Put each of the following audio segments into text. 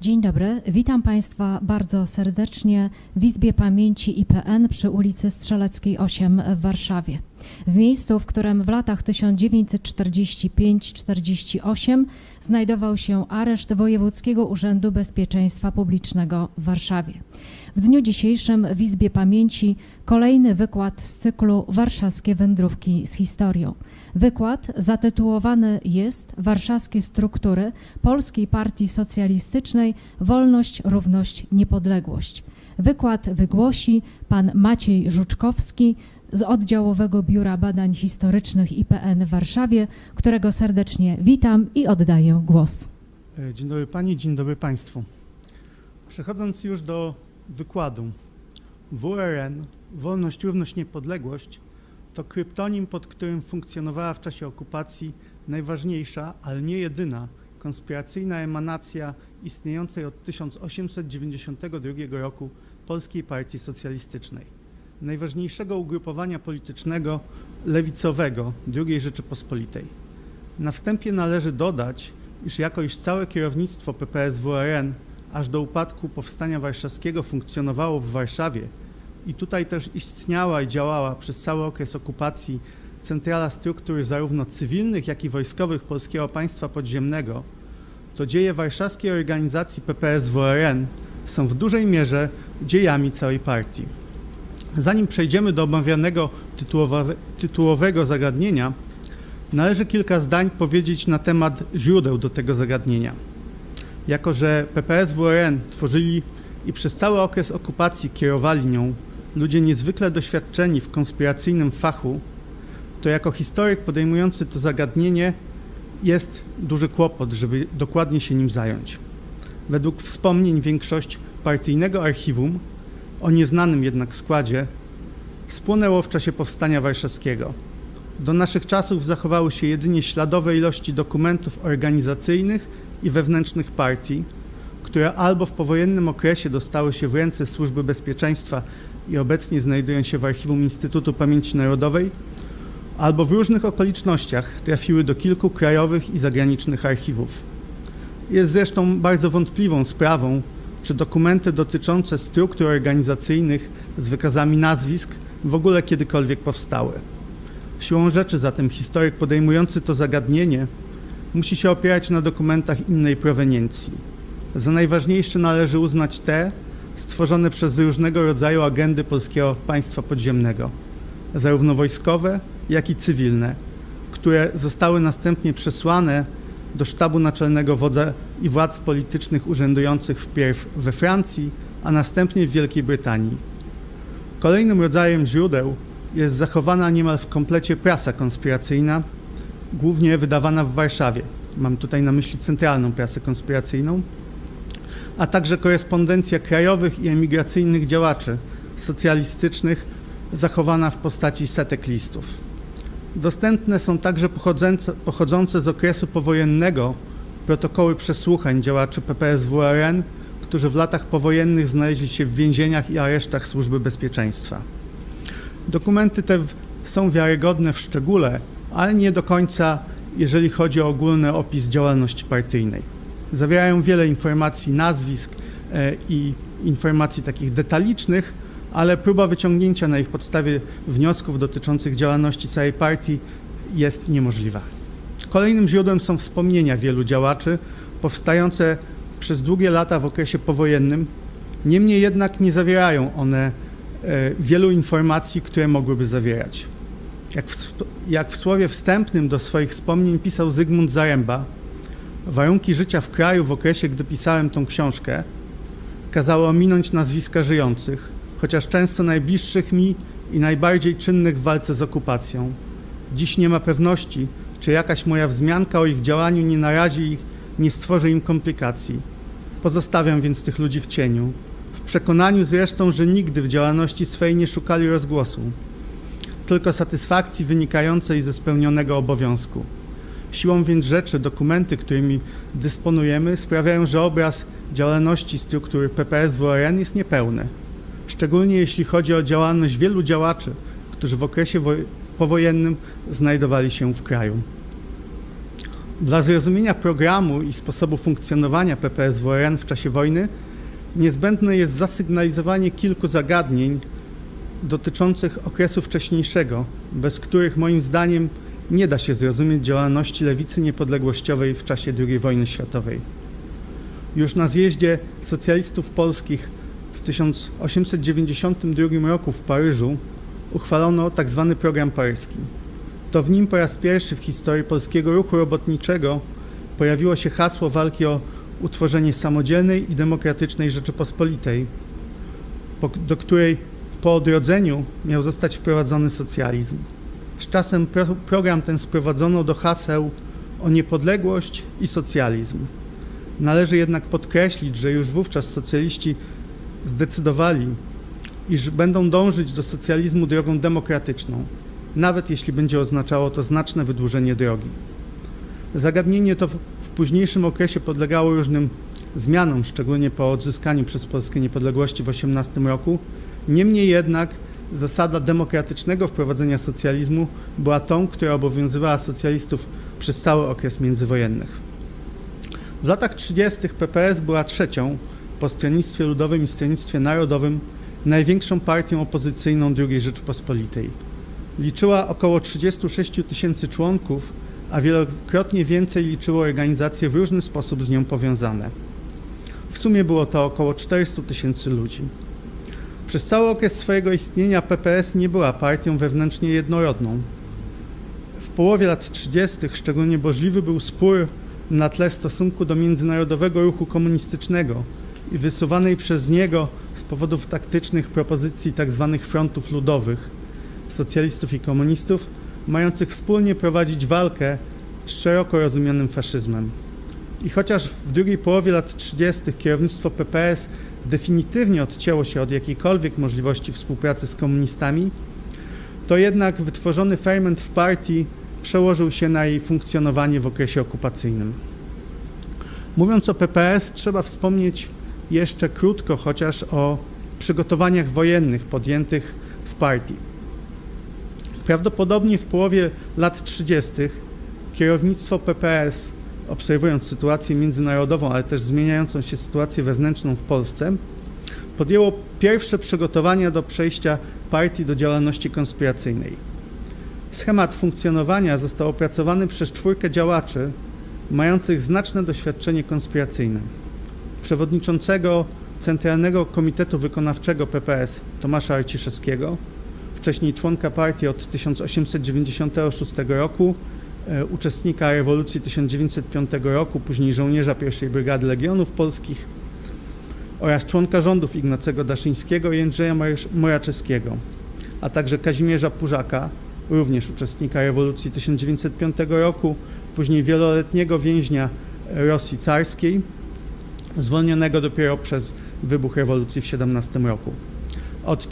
Dzień dobry, witam Państwa bardzo serdecznie w Izbie Pamięci IPN przy ulicy Strzeleckiej 8 w Warszawie. W miejscu, w którym w latach 1945-48 znajdował się areszt Wojewódzkiego Urzędu Bezpieczeństwa Publicznego w Warszawie. W dniu dzisiejszym w Izbie Pamięci kolejny wykład z cyklu Warszawskie wędrówki z historią. Wykład zatytułowany jest Warszawskie struktury Polskiej Partii Socjalistycznej Wolność, Równość, Niepodległość. Wykład wygłosi pan Maciej Żuczkowski z Oddziałowego Biura Badań Historycznych IPN w Warszawie, którego serdecznie witam i oddaję głos. Dzień dobry Pani, dzień dobry Państwu. Przechodząc już do wykładu, WRN, Wolność, Równość, Niepodległość to kryptonim, pod którym funkcjonowała w czasie okupacji najważniejsza, ale nie jedyna, konspiracyjna emanacja istniejącej od 1892 roku Polskiej Partii Socjalistycznej, najważniejszego ugrupowania politycznego lewicowego II Rzeczypospolitej. Na wstępie należy dodać, iż jako iż całe kierownictwo PPS-WRN aż do upadku Powstania Warszawskiego funkcjonowało w Warszawie i tutaj też istniała i działała przez cały okres okupacji centrala struktur zarówno cywilnych, jak i wojskowych Polskiego Państwa Podziemnego, to dzieje warszawskiej organizacji PPS-WRN są w dużej mierze dziejami całej partii. Zanim przejdziemy do omawianego tytułowego zagadnienia, należy kilka zdań powiedzieć na temat źródeł do tego zagadnienia. Jako że PPS-WRN tworzyli i przez cały okres okupacji kierowali nią ludzie niezwykle doświadczeni w konspiracyjnym fachu, to jako historyk podejmujący to zagadnienie jest duży kłopot, żeby dokładnie się nim zająć. Według wspomnień większość partyjnego archiwum, o nieznanym jednak składzie, spłonęło w czasie Powstania Warszawskiego. Do naszych czasów zachowały się jedynie śladowe ilości dokumentów organizacyjnych i wewnętrznych partii, które albo w powojennym okresie dostały się w ręce Służby Bezpieczeństwa i obecnie znajdują się w archiwum Instytutu Pamięci Narodowej, albo w różnych okolicznościach trafiły do kilku krajowych i zagranicznych archiwów. Jest zresztą bardzo wątpliwą sprawą, czy dokumenty dotyczące struktur organizacyjnych z wykazami nazwisk w ogóle kiedykolwiek powstały. Siłą rzeczy zatem historyk podejmujący to zagadnienie musi się opierać na dokumentach innej proweniencji. Za najważniejsze należy uznać te stworzone przez różnego rodzaju agendy Polskiego Państwa Podziemnego, zarówno wojskowe, jak i cywilne, które zostały następnie przesłane do sztabu naczelnego wodza i władz politycznych urzędujących wpierw we Francji, a następnie w Wielkiej Brytanii. Kolejnym rodzajem źródeł jest zachowana niemal w komplecie prasa konspiracyjna, głównie wydawana w Warszawie. Mam tutaj na myśli centralną prasę konspiracyjną, a także korespondencja krajowych i emigracyjnych działaczy socjalistycznych zachowana w postaci setek listów. Dostępne są także pochodzące z okresu powojennego protokoły przesłuchań działaczy PPS-WRN, którzy w latach powojennych znaleźli się w więzieniach i aresztach Służby Bezpieczeństwa. Dokumenty te są wiarygodne w szczególe, ale nie do końca, jeżeli chodzi o ogólny opis działalności partyjnej. Zawierają wiele informacji, nazwisk i informacji takich detalicznych, ale próba wyciągnięcia na ich podstawie wniosków dotyczących działalności całej partii jest niemożliwa. Kolejnym źródłem są wspomnienia wielu działaczy powstające przez długie lata w okresie powojennym, niemniej jednak nie zawierają one wielu informacji, które mogłyby zawierać. Jak w słowie wstępnym do swoich wspomnień pisał Zygmunt Zaręba, warunki życia w kraju w okresie, gdy pisałem tą książkę, kazały ominąć nazwiska żyjących, chociaż często najbliższych mi i najbardziej czynnych w walce z okupacją. Dziś nie ma pewności, czy jakaś moja wzmianka o ich działaniu nie narazi ich, nie stworzy im komplikacji. Pozostawiam więc tych ludzi w cieniu, w przekonaniu zresztą, że nigdy w działalności swej nie szukali rozgłosu, tylko satysfakcji wynikającej ze spełnionego obowiązku. Siłą więc rzeczy dokumenty, którymi dysponujemy, sprawiają, że obraz działalności struktury PPS-WRN jest niepełny. Szczególnie jeśli chodzi o działalność wielu działaczy, którzy w okresie powojennym znajdowali się w kraju. Dla zrozumienia programu i sposobu funkcjonowania PPS-WRN w czasie wojny niezbędne jest zasygnalizowanie kilku zagadnień dotyczących okresu wcześniejszego, bez których moim zdaniem nie da się zrozumieć działalności lewicy niepodległościowej w czasie II wojny światowej. Już na zjeździe socjalistów polskich w 1892 roku w Paryżu uchwalono tzw. program paryski. To w nim po raz pierwszy w historii polskiego ruchu robotniczego pojawiło się hasło walki o utworzenie samodzielnej i demokratycznej Rzeczypospolitej, do której po odrodzeniu miał zostać wprowadzony socjalizm. Z czasem program ten sprowadzono do haseł o niepodległość i socjalizm. Należy jednak podkreślić, że już wówczas socjaliści zdecydowali, iż będą dążyć do socjalizmu drogą demokratyczną, nawet jeśli będzie oznaczało to znaczne wydłużenie drogi. Zagadnienie to w późniejszym okresie podlegało różnym zmianom, szczególnie po odzyskaniu przez Polskę niepodległości w 18 roku. Niemniej jednak zasada demokratycznego wprowadzenia socjalizmu była tą, która obowiązywała socjalistów przez cały okres międzywojennych. W latach 30. PPS była trzecią, po Stronnictwie Ludowym i Stronnictwie Narodowym, największą partią opozycyjną II Rzeczypospolitej. Liczyła około 36 000 członków, a wielokrotnie więcej liczyło organizacje w różny sposób z nią powiązane. W sumie było to około 400 000 ludzi. Przez cały okres swojego istnienia PPS nie była partią wewnętrznie jednorodną. W połowie lat 30. szczególnie burzliwy był spór na tle stosunku do międzynarodowego ruchu komunistycznego i wysuwanej przez niego z powodów taktycznych propozycji tzw. frontów ludowych, socjalistów i komunistów, mających wspólnie prowadzić walkę z szeroko rozumianym faszyzmem. I chociaż w drugiej połowie lat 30. kierownictwo PPS definitywnie odcięło się od jakiejkolwiek możliwości współpracy z komunistami, to jednak wytworzony ferment w partii przełożył się na jej funkcjonowanie w okresie okupacyjnym. Mówiąc o PPS, trzeba wspomnieć jeszcze krótko chociaż o przygotowaniach wojennych podjętych w partii. Prawdopodobnie w połowie lat 30. kierownictwo PPS, obserwując sytuację międzynarodową, ale też zmieniającą się sytuację wewnętrzną w Polsce, podjęło pierwsze przygotowania do przejścia partii do działalności konspiracyjnej. Schemat funkcjonowania został opracowany przez 4 działaczy mających znaczne doświadczenie konspiracyjne. Przewodniczącego Centralnego Komitetu Wykonawczego PPS Tomasza Arciszewskiego, wcześniej członka partii od 1896 roku, uczestnika rewolucji 1905 roku, później żołnierza I Brygady Legionów Polskich oraz członka rządów Ignacego Daszyńskiego i Jędrzeja Moraczewskiego, a także Kazimierza Pużaka, również uczestnika rewolucji 1905 roku, później wieloletniego więźnia Rosji carskiej, zwolnionego dopiero przez wybuch rewolucji w 17 roku. Od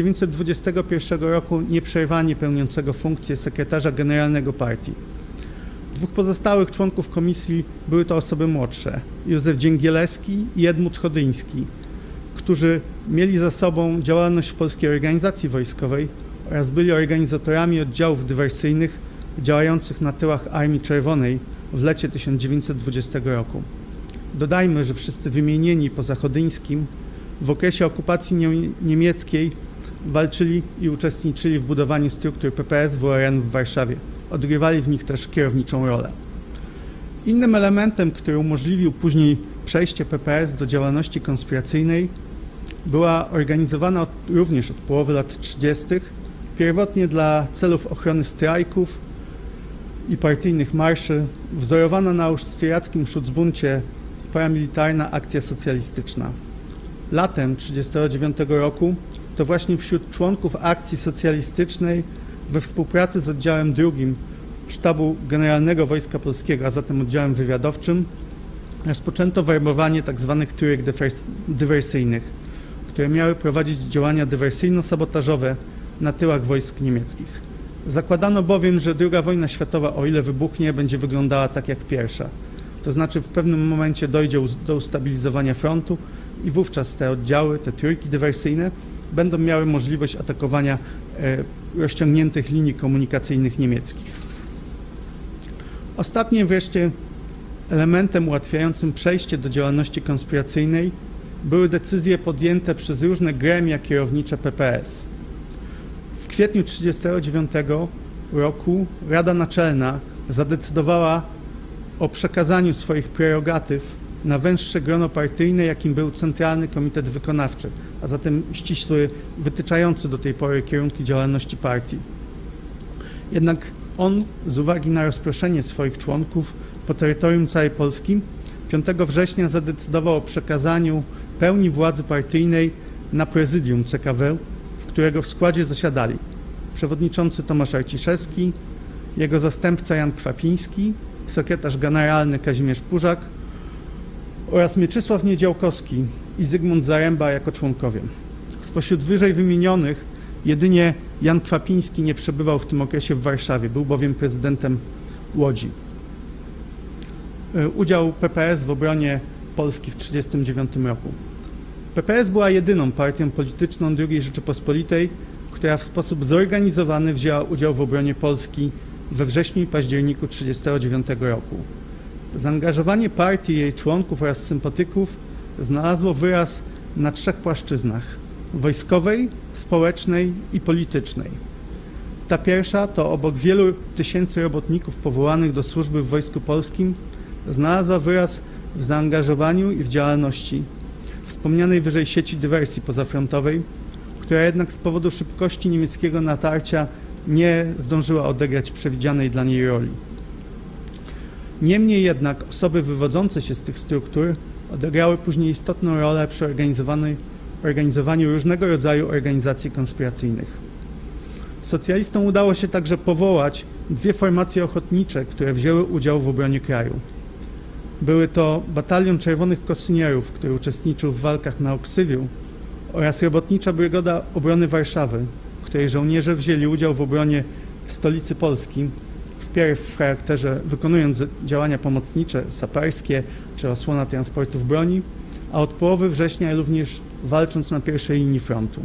1921 roku nieprzerwanie pełniącego funkcję sekretarza generalnego partii. 2 pozostałych członków komisji były to osoby młodsze, Józef Dzięgielewski i Edmund Chodyński, którzy mieli za sobą działalność w Polskiej Organizacji Wojskowej oraz byli organizatorami oddziałów dywersyjnych działających na tyłach Armii Czerwonej w lecie 1920 roku. Dodajmy, że wszyscy wymienieni poza Chodyńskim w okresie okupacji niemieckiej walczyli i uczestniczyli w budowaniu struktur PPS-WRN w Warszawie. Odgrywali w nich też kierowniczą rolę. Innym elementem, który umożliwił później przejście PPS do działalności konspiracyjnej, była organizowana również od połowy lat 30. pierwotnie dla celów ochrony strajków i partyjnych marszy, wzorowana na austriackim Schutzbundzie paramilitarna akcja socjalistyczna. Latem 1939 roku to właśnie wśród członków akcji socjalistycznej we współpracy z oddziałem II Sztabu Generalnego Wojska Polskiego, a zatem oddziałem wywiadowczym, rozpoczęto werbowanie tzw. trójek dywersyjnych, które miały prowadzić działania dywersyjno-sabotażowe na tyłach wojsk niemieckich. Zakładano bowiem, że II wojna światowa, o ile wybuchnie, będzie wyglądała tak jak pierwsza. To znaczy w pewnym momencie dojdzie do ustabilizowania frontu i wówczas te oddziały, te trójki dywersyjne będą miały możliwość atakowania rozciągniętych linii komunikacyjnych niemieckich. Ostatnie wreszcie elementem ułatwiającym przejście do działalności konspiracyjnej były decyzje podjęte przez różne gremia kierownicze PPS. W kwietniu 1939 roku Rada Naczelna zadecydowała o przekazaniu swoich prerogatyw na węższe grono partyjne, jakim był Centralny Komitet Wykonawczy, a zatem ścisły, wytyczający do tej pory kierunki działalności partii. Jednak on, z uwagi na rozproszenie swoich członków po terytorium całej Polski, 5 września zadecydował o przekazaniu pełni władzy partyjnej na prezydium CKW, w którego w składzie zasiadali przewodniczący Tomasz Arciszewski, jego zastępca Jan Kwapiński, sekretarz generalny Kazimierz Pużak oraz Mieczysław Niedziałkowski i Zygmunt Zaręba jako członkowie. Spośród wyżej wymienionych jedynie Jan Kwapiński nie przebywał w tym okresie w Warszawie, był bowiem prezydentem Łodzi. Udział PPS w obronie Polski w 1939 roku. PPS była jedyną partią polityczną II Rzeczypospolitej, która w sposób zorganizowany wzięła udział w obronie Polski we wrześniu i październiku 1939 roku. Zaangażowanie partii, jej członków oraz sympatyków znalazło wyraz na 3 płaszczyznach: wojskowej, społecznej i politycznej. Ta pierwsza to obok wielu tysięcy robotników powołanych do służby w Wojsku Polskim znalazła wyraz w zaangażowaniu i w działalności wspomnianej wyżej sieci dywersji pozafrontowej, która jednak z powodu szybkości niemieckiego natarcia nie zdążyła odegrać przewidzianej dla niej roli. Niemniej jednak osoby wywodzące się z tych struktur odegrały później istotną rolę przy organizowaniu różnego rodzaju organizacji konspiracyjnych. Socjalistom udało się także powołać 2 formacje ochotnicze, które wzięły udział w obronie kraju. Były to Batalion Czerwonych Kosynierów, który uczestniczył w walkach na Oksywiu, oraz Robotnicza Brygada Obrony Warszawy, której żołnierze wzięli udział w obronie stolicy Polski, wpierw w charakterze wykonując działania pomocnicze, saperskie czy osłona transportów broni, a od połowy września również walcząc na pierwszej linii frontu.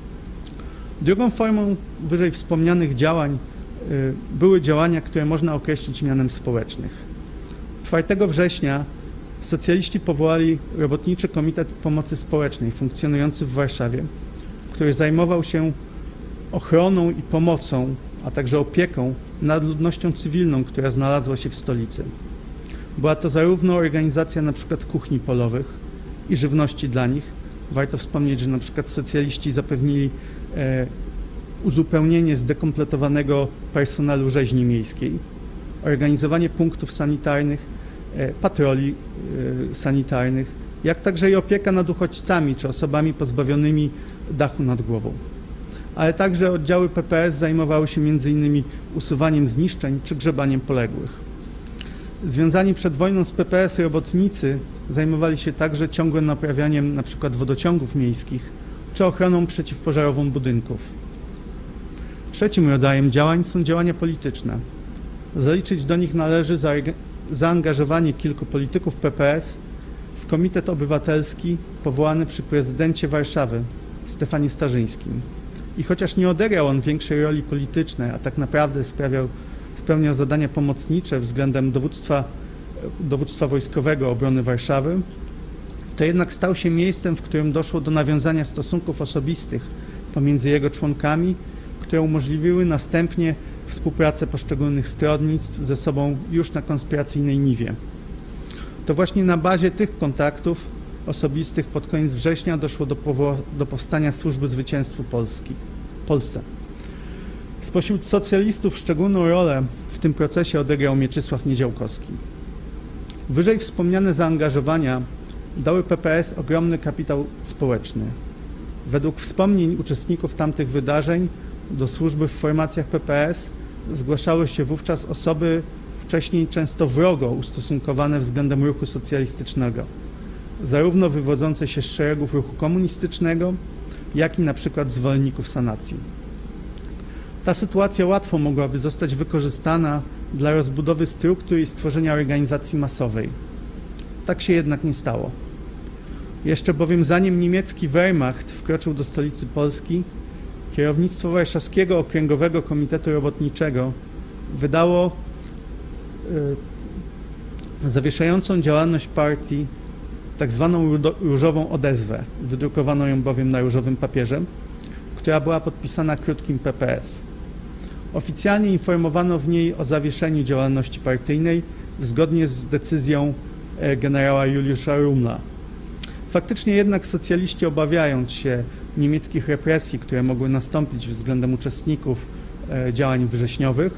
Drugą formą wyżej wspomnianych działań były działania, które można określić mianem społecznych. 4 września socjaliści powołali Robotniczy Komitet Pomocy Społecznej funkcjonujący w Warszawie, który zajmował się ochroną i pomocą, a także opieką nad ludnością cywilną, która znalazła się w stolicy. Była to zarówno organizacja np. kuchni polowych i żywności dla nich. Warto wspomnieć, że np. socjaliści zapewnili uzupełnienie zdekompletowanego personelu rzeźni miejskiej, organizowanie punktów sanitarnych, patroli sanitarnych, jak także i opieka nad uchodźcami czy osobami pozbawionymi dachu nad głową. Ale także oddziały PPS zajmowały się m.in. usuwaniem zniszczeń czy grzebaniem poległych. Związani przed wojną z PPS robotnicy zajmowali się także ciągłym naprawianiem np. wodociągów miejskich czy ochroną przeciwpożarową budynków. Trzecim rodzajem działań są działania polityczne. Zaliczyć do nich należy zaangażowanie kilku polityków PPS w Komitet Obywatelski powołany przy prezydencie Warszawy, Stefanie Starzyńskim. I chociaż nie odegrał on większej roli politycznej, a tak naprawdę spełniał zadania pomocnicze względem dowództwa wojskowego obrony Warszawy, to jednak stał się miejscem, w którym doszło do nawiązania stosunków osobistych pomiędzy jego członkami, które umożliwiły następnie współpracę poszczególnych stronnictw ze sobą już na konspiracyjnej niwie. To właśnie na bazie tych kontaktów osobistych pod koniec września doszło do powstania Służby Zwycięstwu Polsce. Spośród socjalistów szczególną rolę w tym procesie odegrał Mieczysław Niedziałkowski. Wyżej wspomniane zaangażowania dały PPS ogromny kapitał społeczny. Według wspomnień uczestników tamtych wydarzeń do służby w formacjach PPS zgłaszały się wówczas osoby wcześniej często wrogo ustosunkowane względem ruchu socjalistycznego, zarówno wywodzące się z szeregów ruchu komunistycznego, jak i na przykład zwolenników sanacji. Ta sytuacja łatwo mogłaby zostać wykorzystana dla rozbudowy struktur i stworzenia organizacji masowej. Tak się jednak nie stało. Jeszcze bowiem zanim niemiecki Wehrmacht wkroczył do stolicy Polski, kierownictwo Warszawskiego Okręgowego Komitetu Robotniczego wydało zawieszającą działalność partii tak zwaną różową odezwę, wydrukowano ją bowiem na różowym papierze, która była podpisana krótkim PPS. Oficjalnie informowano w niej o zawieszeniu działalności partyjnej zgodnie z decyzją generała Juliusza Rumla. Faktycznie jednak socjaliści, obawiając się niemieckich represji, które mogły nastąpić względem uczestników działań wrześniowych,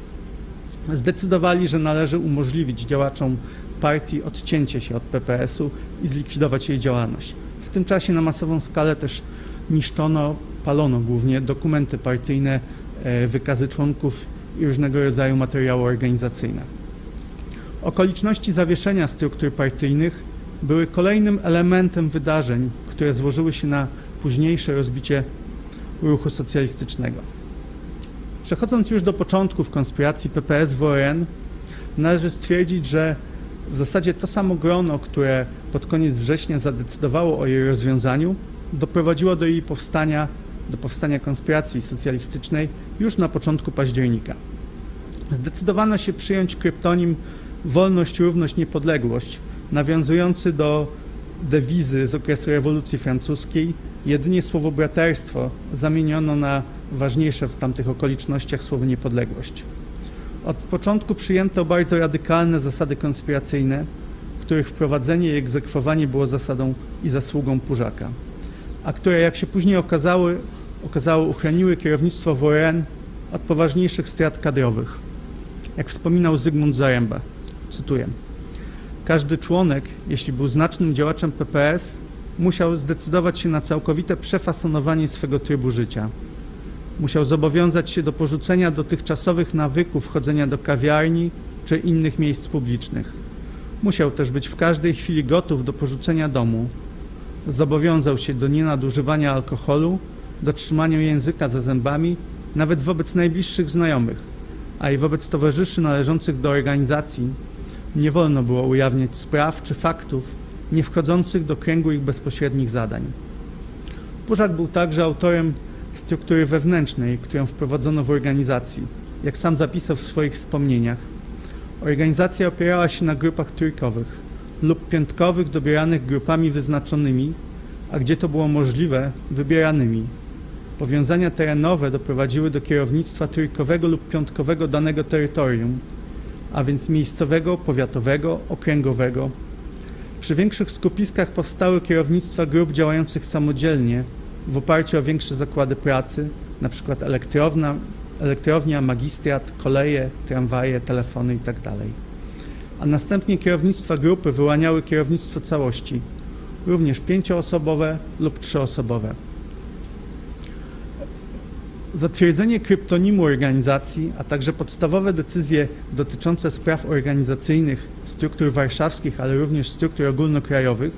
zdecydowali, że należy umożliwić działaczom partii odcięcie się od PPS-u i zlikwidować jej działalność. W tym czasie na masową skalę też niszczono, palono głównie dokumenty partyjne, wykazy członków i różnego rodzaju materiały organizacyjne. Okoliczności zawieszenia struktur partyjnych były kolejnym elementem wydarzeń, które złożyły się na późniejsze rozbicie ruchu socjalistycznego. Przechodząc już do początków konspiracji PPS w ORN, należy stwierdzić, że w zasadzie to samo grono, które pod koniec września zadecydowało o jej rozwiązaniu, doprowadziło do jej powstania, do powstania konspiracji socjalistycznej już na początku października. Zdecydowano się przyjąć kryptonim Wolność, Równość, Niepodległość, nawiązujący do dewizy z okresu rewolucji francuskiej. Jedynie słowo braterstwo zamieniono na ważniejsze w tamtych okolicznościach słowo niepodległość. Od początku przyjęto bardzo radykalne zasady konspiracyjne, których wprowadzenie i egzekwowanie było zasadą i zasługą Pużaka, a które, jak się później okazało, uchroniły kierownictwo WRN od poważniejszych strat kadrowych. Jak wspominał Zygmunt Zaremba, cytuję: każdy członek, jeśli był znacznym działaczem PPS, musiał zdecydować się na całkowite przefasonowanie swego trybu życia. Musiał zobowiązać się do porzucenia dotychczasowych nawyków chodzenia do kawiarni czy innych miejsc publicznych. Musiał też być w każdej chwili gotów do porzucenia domu. Zobowiązał się do nienadużywania alkoholu, do trzymania języka za zębami, nawet wobec najbliższych znajomych, a i wobec towarzyszy należących do organizacji nie wolno było ujawniać spraw czy faktów nie wchodzących do kręgu ich bezpośrednich zadań. Pużak był także autorem struktury wewnętrznej, którą wprowadzono w organizacji. Jak sam zapisał w swoich wspomnieniach, organizacja opierała się na grupach trójkowych lub piątkowych dobieranych grupami wyznaczonymi, a gdzie to było możliwe, wybieranymi. Powiązania terenowe doprowadziły do kierownictwa trójkowego lub piątkowego danego terytorium, a więc miejscowego, powiatowego, okręgowego. Przy większych skupiskach powstały kierownictwa grup działających samodzielnie w oparciu o większe zakłady pracy, np. elektrownia, magistrat, koleje, tramwaje, telefony itd. A następnie kierownictwa grupy wyłaniały kierownictwo całości, również 5-osobowe lub 3-osobowe. Zatwierdzenie kryptonimu organizacji, a także podstawowe decyzje dotyczące spraw organizacyjnych struktur warszawskich, ale również struktur ogólnokrajowych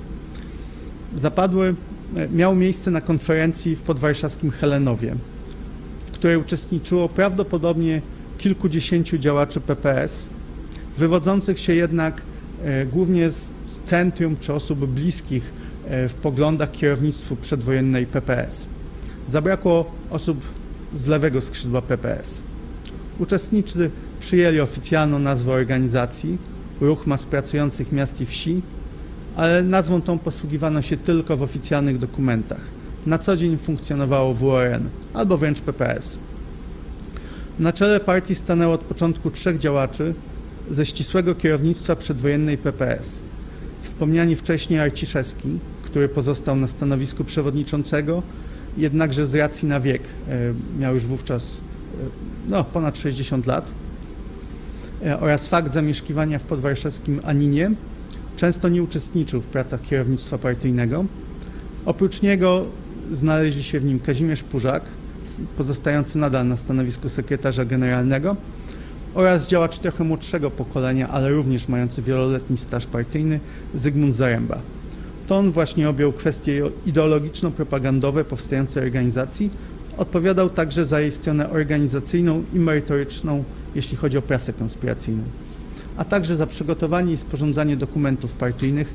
miało miejsce na konferencji w podwarszawskim Helenowie, w której uczestniczyło prawdopodobnie kilkudziesięciu działaczy PPS, wywodzących się jednak głównie z centrum czy osób bliskich w poglądach kierownictwu przedwojennej PPS. Zabrakło osób z lewego skrzydła PPS. Uczestnicy przyjęli oficjalną nazwę organizacji, Ruch Mas Pracujących Miast i Wsi, ale nazwą tą posługiwano się tylko w oficjalnych dokumentach. Na co dzień funkcjonowało WRN albo wręcz PPS. Na czele partii stanęło od początku 3 działaczy ze ścisłego kierownictwa przedwojennej PPS. Wspomniani wcześniej Arciszewski, który pozostał na stanowisku przewodniczącego, jednakże z racji na wiek miał już wówczas ponad 60 lat, oraz fakt zamieszkiwania w podwarszawskim Aninie często nie uczestniczył w pracach kierownictwa partyjnego. Oprócz niego znaleźli się w nim Kazimierz Pużak, pozostający nadal na stanowisku sekretarza generalnego, oraz działacz trochę młodszego pokolenia, ale również mający wieloletni staż partyjny, Zygmunt Zaremba. To on właśnie objął kwestie ideologiczno-propagandowe powstającej organizacji, odpowiadał także za jej stronę organizacyjną i merytoryczną, jeśli chodzi o prasę konspiracyjną, a także za przygotowanie i sporządzanie dokumentów partyjnych.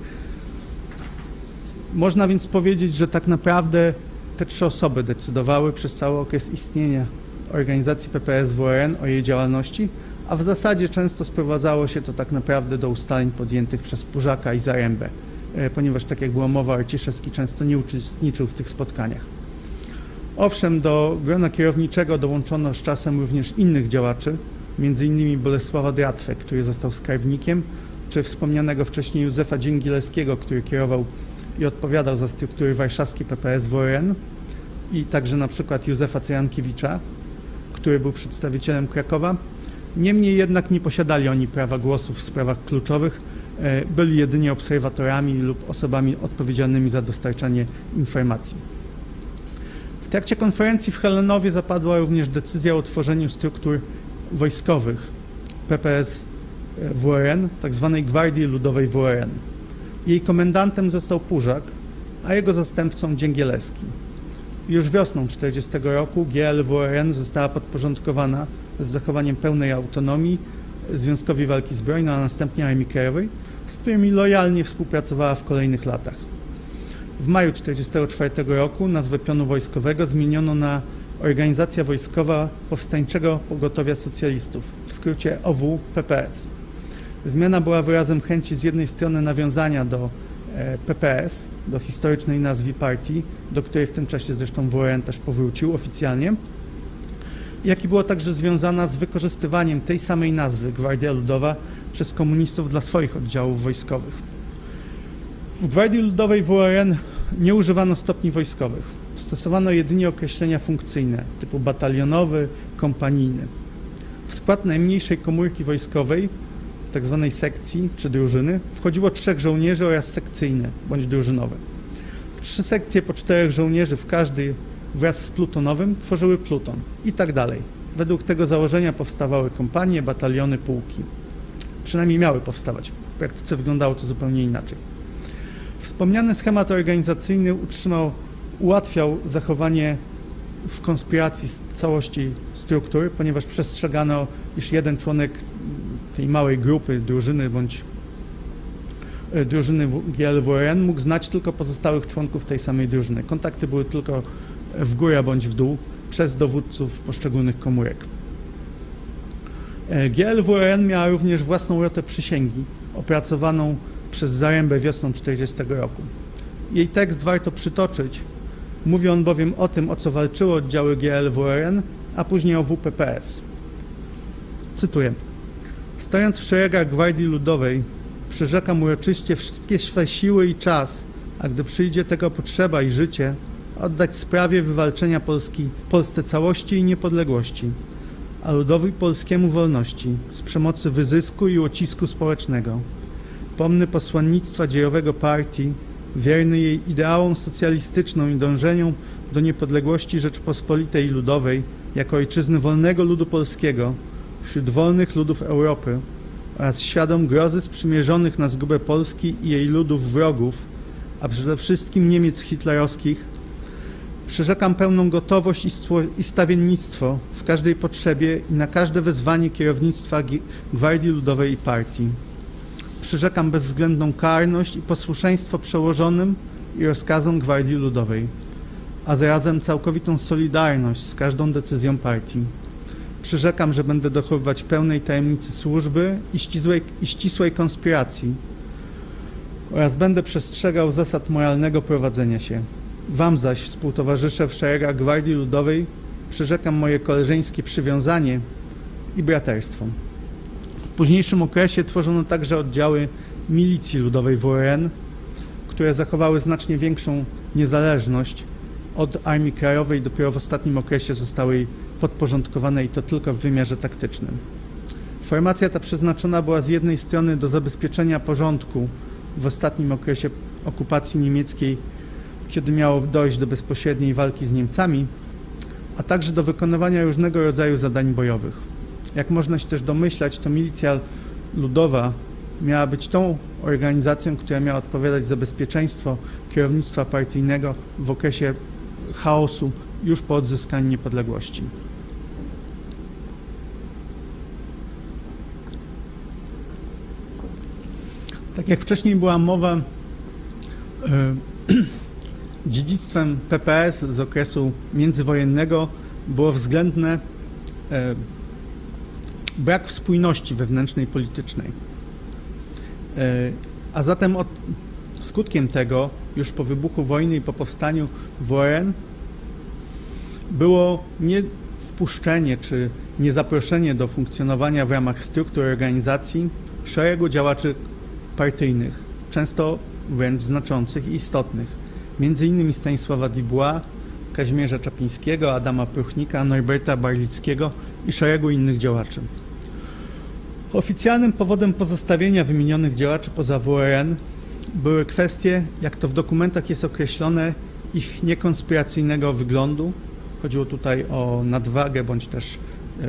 Można więc powiedzieć, że tak naprawdę te 3 osoby decydowały przez cały okres istnienia organizacji PPS-WRN o jej działalności, a w zasadzie często sprowadzało się to tak naprawdę do ustaleń podjętych przez Pużaka i Zarembę, ponieważ, tak jak była mowa, Arciszewski często nie uczestniczył w tych spotkaniach. Owszem, do grona kierowniczego dołączono z czasem również innych działaczy, m.in. Bolesława Dratwę, który został skarbnikiem, czy wspomnianego wcześniej Józefa Dzięgielskiego, który kierował i odpowiadał za struktury warszawskie PPS w ORN, i także na przykład Józefa Cyrankiewicza, który był przedstawicielem Krakowa. Niemniej jednak nie posiadali oni prawa głosu w sprawach kluczowych, byli jedynie obserwatorami lub osobami odpowiedzialnymi za dostarczanie informacji. W trakcie konferencji w Helenowie zapadła również decyzja o utworzeniu struktur wojskowych PPS WRN, tzw. Gwardii Ludowej WRN. Jej komendantem został Pużak, a jego zastępcą Dzięgielski. Już wiosną 1940 roku GLWRN została podporządkowana z zachowaniem pełnej autonomii Związkowi Walki Zbrojnej, a następnie Armii Krajowej, z którymi lojalnie współpracowała w kolejnych latach. W maju 1944 roku nazwę pionu wojskowego zmieniono na Organizacja Wojskowa Powstańczego Pogotowia Socjalistów, w skrócie OW-PPS. Zmiana była wyrazem chęci z jednej strony nawiązania do PPS, do historycznej nazwy partii, do której w tym czasie zresztą WRN też powrócił oficjalnie, jak i była także związana z wykorzystywaniem tej samej nazwy Gwardia Ludowa przez komunistów dla swoich oddziałów wojskowych. W Gwardii Ludowej WRN nie używano stopni wojskowych. Stosowano jedynie określenia funkcyjne typu batalionowy, kompanijny. W skład najmniejszej komórki wojskowej, tzw. sekcji czy drużyny, wchodziło 3 żołnierzy oraz sekcyjne bądź drużynowe. 3 sekcje po 4 żołnierzy w każdej wraz z plutonowym tworzyły pluton i tak dalej. Według tego założenia powstawały kompanie, bataliony, pułki. Przynajmniej miały powstawać. W praktyce wyglądało to zupełnie inaczej. Wspomniany schemat organizacyjny ułatwiał zachowanie w konspiracji całości struktury, ponieważ przestrzegano, iż jeden członek tej małej grupy, drużyny bądź drużyny GLWRN mógł znać tylko pozostałych członków tej samej drużyny. Kontakty były tylko w górę bądź w dół przez dowódców poszczególnych komórek. GLWRN miała również własną rotę przysięgi, opracowaną przez Zarembę wiosną 1940 roku. Jej tekst warto przytoczyć. Mówi on bowiem o tym, o co walczyły oddziały GLWRN, a później o WPPS. Cytuję. Stojąc w szeregach Gwardii Ludowej, przyrzekam uroczyście wszystkie swe siły i czas, a gdy przyjdzie tego potrzeba i życie, oddać sprawie wywalczenia Polsce całości i niepodległości, a ludowi polskiemu wolności, z przemocy wyzysku i ucisku społecznego. Pomny posłannictwa dziejowego partii, wierny jej ideałom socjalistycznym i dążeniom do niepodległości Rzeczypospolitej Ludowej jako ojczyzny wolnego ludu polskiego wśród wolnych ludów Europy oraz świadom grozy sprzymierzonych na zgubę Polski i jej ludów wrogów, a przede wszystkim Niemiec hitlerowskich, przyrzekam pełną gotowość i stawiennictwo w każdej potrzebie i na każde wezwanie kierownictwa Gwardii Ludowej i partii. Przyrzekam bezwzględną karność i posłuszeństwo przełożonym i rozkazom Gwardii Ludowej, a zarazem całkowitą solidarność z każdą decyzją partii. Przyrzekam, że będę dochowywać pełnej tajemnicy służby i ścisłej konspiracji oraz będę przestrzegał zasad moralnego prowadzenia się. Wam zaś, współtowarzysze w szeregach Gwardii Ludowej, przyrzekam moje koleżeńskie przywiązanie i braterstwo. W późniejszym okresie tworzono także oddziały milicji ludowej WRN, które zachowały znacznie większą niezależność od Armii Krajowej. Dopiero w ostatnim okresie zostały jej podporządkowane i to tylko w wymiarze taktycznym. Formacja ta przeznaczona była z jednej strony do zabezpieczenia porządku w ostatnim okresie okupacji niemieckiej, kiedy miało dojść do bezpośredniej walki z Niemcami, a także do wykonywania różnego rodzaju zadań bojowych. Jak można się też domyślać, to milicja ludowa miała być tą organizacją, która miała odpowiadać za bezpieczeństwo kierownictwa partyjnego w okresie chaosu już po odzyskaniu niepodległości. Tak jak wcześniej była mowa, dziedzictwem PPS z okresu międzywojennego było względne brak spójności wewnętrznej, politycznej. A zatem skutkiem tego, już po wybuchu wojny i po powstaniu WRN, było nie wpuszczenie czy niezaproszenie do funkcjonowania w ramach struktur organizacji szeregu działaczy partyjnych, często wręcz znaczących i istotnych, m.in. Stanisława Dubois, Kazimierza Czaplińskiego, Adama Pruchnika, Norberta Barlickiego i szeregu innych działaczy. Oficjalnym powodem pozostawienia wymienionych działaczy poza WRN były kwestie, jak to w dokumentach jest określone, ich niekonspiracyjnego wyglądu. Chodziło tutaj o nadwagę bądź też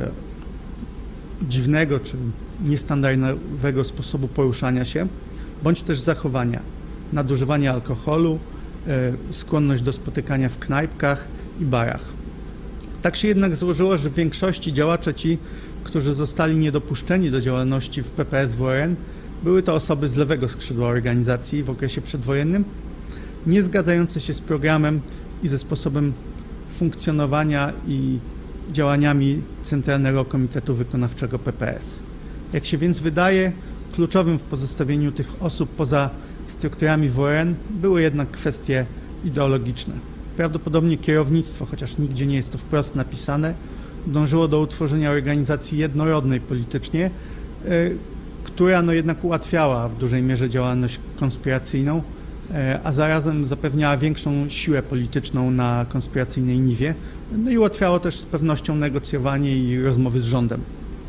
dziwnego czy niestandardowego sposobu poruszania się, bądź też zachowania, nadużywania alkoholu, skłonność do spotykania w knajpkach i barach. Tak się jednak złożyło, że w większości działacze ci, którzy zostali niedopuszczeni do działalności w PPS-WRN, były to osoby z lewego skrzydła organizacji w okresie przedwojennym, nie zgadzające się z programem i ze sposobem funkcjonowania i działaniami Centralnego Komitetu Wykonawczego PPS. Jak się więc wydaje, kluczowym w pozostawieniu tych osób poza strukturami WRN były jednak kwestie ideologiczne. Prawdopodobnie kierownictwo, chociaż nigdzie nie jest to wprost napisane, dążyło do utworzenia organizacji jednorodnej politycznie, która jednak ułatwiała w dużej mierze działalność konspiracyjną, a zarazem zapewniała większą siłę polityczną na konspiracyjnej niwie, no i ułatwiało też z pewnością negocjowanie i rozmowy z rządem.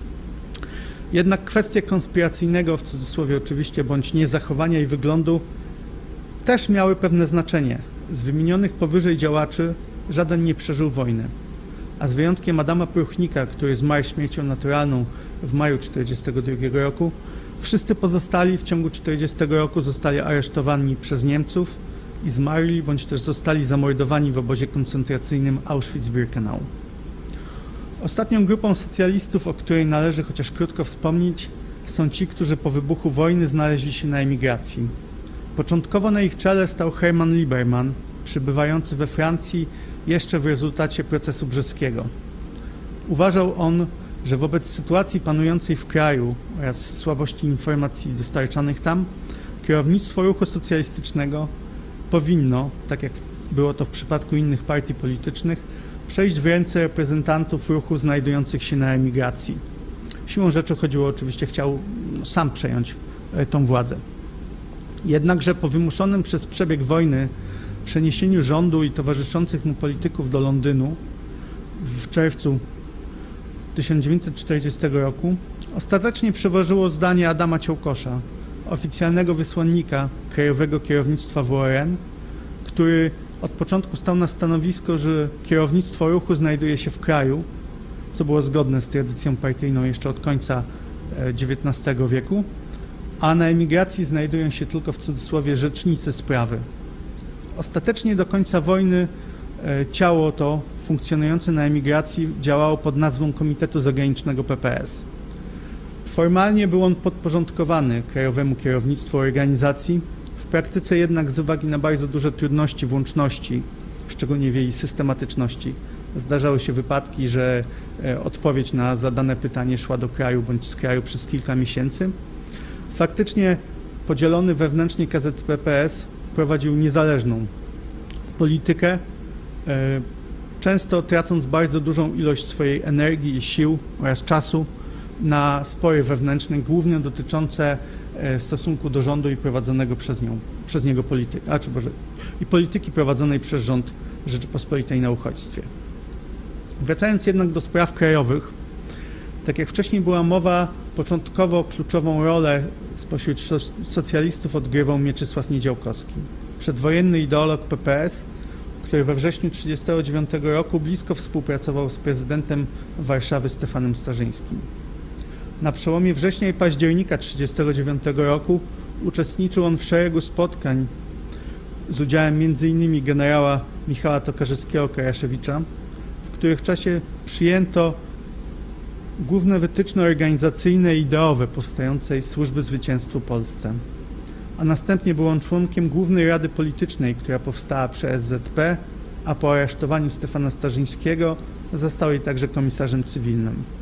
Jednak kwestie konspiracyjnego, w cudzysłowie oczywiście, bądź niezachowania i wyglądu też miały pewne znaczenie. Z wymienionych powyżej działaczy żaden nie przeżył wojny, a z wyjątkiem Adama Pruchnika, który zmarł śmiercią naturalną w maju 1942 roku, wszyscy pozostali w ciągu 1940 roku zostali aresztowani przez Niemców i zmarli, bądź też zostali zamordowani w obozie koncentracyjnym Auschwitz-Birkenau. Ostatnią grupą socjalistów, o której należy chociaż krótko wspomnieć, są ci, którzy po wybuchu wojny znaleźli się na emigracji. Początkowo na ich czele stał Hermann Lieberman, przybywający we Francji jeszcze w rezultacie procesu brzeskiego. Uważał on, że wobec sytuacji panującej w kraju oraz słabości informacji dostarczanych tam, kierownictwo ruchu socjalistycznego powinno, tak jak było to w przypadku innych partii politycznych, przejść w ręce reprezentantów ruchu znajdujących się na emigracji. Siłą rzeczy chodziło oczywiście, chciał sam przejąć tą władzę. Jednakże po wymuszonym przez przebieg wojny przeniesieniu rządu i towarzyszących mu polityków do Londynu w czerwcu 1940 roku ostatecznie przeważyło zdanie Adama Ciołkosza, oficjalnego wysłannika krajowego kierownictwa WRN, który od początku stał na stanowisko, że kierownictwo ruchu znajduje się w kraju, co było zgodne z tradycją partyjną jeszcze od końca XIX wieku, a na emigracji znajdują się tylko w cudzysłowie rzecznicy sprawy. Ostatecznie do końca wojny ciało to funkcjonujące na emigracji działało pod nazwą Komitetu Zagranicznego PPS. Formalnie był on podporządkowany krajowemu kierownictwu organizacji, w praktyce jednak z uwagi na bardzo duże trudności w łączności, szczególnie w jej systematyczności, zdarzały się wypadki, że odpowiedź na zadane pytanie szła do kraju bądź z kraju przez kilka miesięcy. Faktycznie podzielony wewnętrznie KZPPS prowadził niezależną politykę, często tracąc bardzo dużą ilość swojej energii i sił oraz czasu na spory wewnętrzne, głównie dotyczące stosunku do rządu i prowadzonego przez niego polityki, i polityki prowadzonej przez rząd Rzeczypospolitej na uchodźstwie. Wracając jednak do spraw krajowych, tak jak wcześniej była mowa, początkowo kluczową rolę spośród socjalistów odgrywał Mieczysław Niedziałkowski, przedwojenny ideolog PPS, który we wrześniu 1939 roku blisko współpracował z prezydentem Warszawy Stefanem Starzyńskim. Na przełomie września i października 1939 roku uczestniczył on w szeregu spotkań z udziałem m.in. generała Michała Tokarzewskiego-Karaszewicza, w których czasie przyjęto główne wytyczne organizacyjne i ideowe powstającej Służby Zwycięstwu Polsce, a następnie był on członkiem Głównej Rady Politycznej, która powstała przy SZP, a po aresztowaniu Stefana Starzyńskiego został jej także komisarzem cywilnym.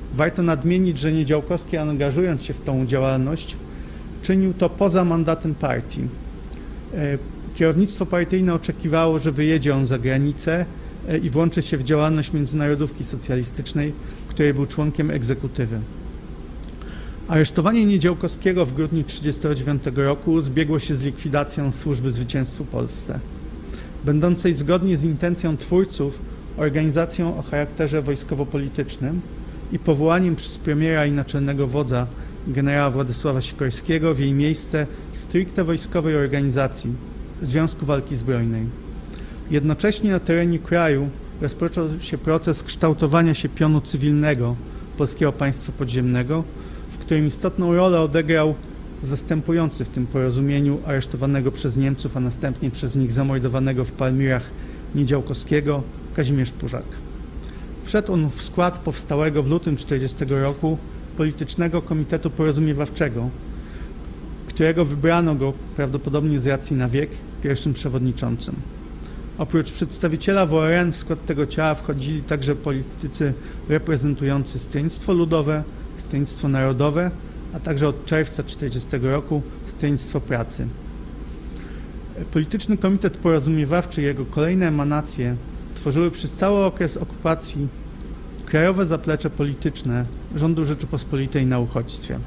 Warto nadmienić, że Niedziałkowski, angażując się w tą działalność, czynił to poza mandatem partii. Kierownictwo partyjne oczekiwało, że wyjedzie on za granicę i włączy się w działalność Międzynarodówki Socjalistycznej, której był członkiem egzekutywy. Aresztowanie Niedziałkowskiego w grudniu 1939 roku zbiegło się z likwidacją Służby Zwycięstwu Polsce, będącej zgodnie z intencją twórców organizacją o charakterze wojskowo-politycznym i powołaniem przez premiera i naczelnego wodza generała Władysława Sikorskiego w jej miejsce stricte wojskowej organizacji Związku Walki Zbrojnej. Jednocześnie na terenie kraju rozpoczął się proces kształtowania się pionu cywilnego Polskiego Państwa Podziemnego, w którym istotną rolę odegrał zastępujący w tym porozumieniu aresztowanego przez Niemców, a następnie przez nich zamordowanego w Palmirach Niedziałkowskiego Kazimierz Pużak. Wszedł on w skład powstałego w lutym 1940 roku Politycznego Komitetu Porozumiewawczego, którego wybrano go prawdopodobnie z racji na wiek pierwszym przewodniczącym. Oprócz przedstawiciela WRN w skład tego ciała wchodzili także politycy reprezentujący Stronnictwo Ludowe, Stronnictwo Narodowe, a także od czerwca 1940 roku Stronnictwo Pracy. Polityczny Komitet Porozumiewawczy i jego kolejne emanacje tworzyły przez cały okres okupacji krajowe zaplecze polityczne rządu Rzeczypospolitej na uchodźstwie.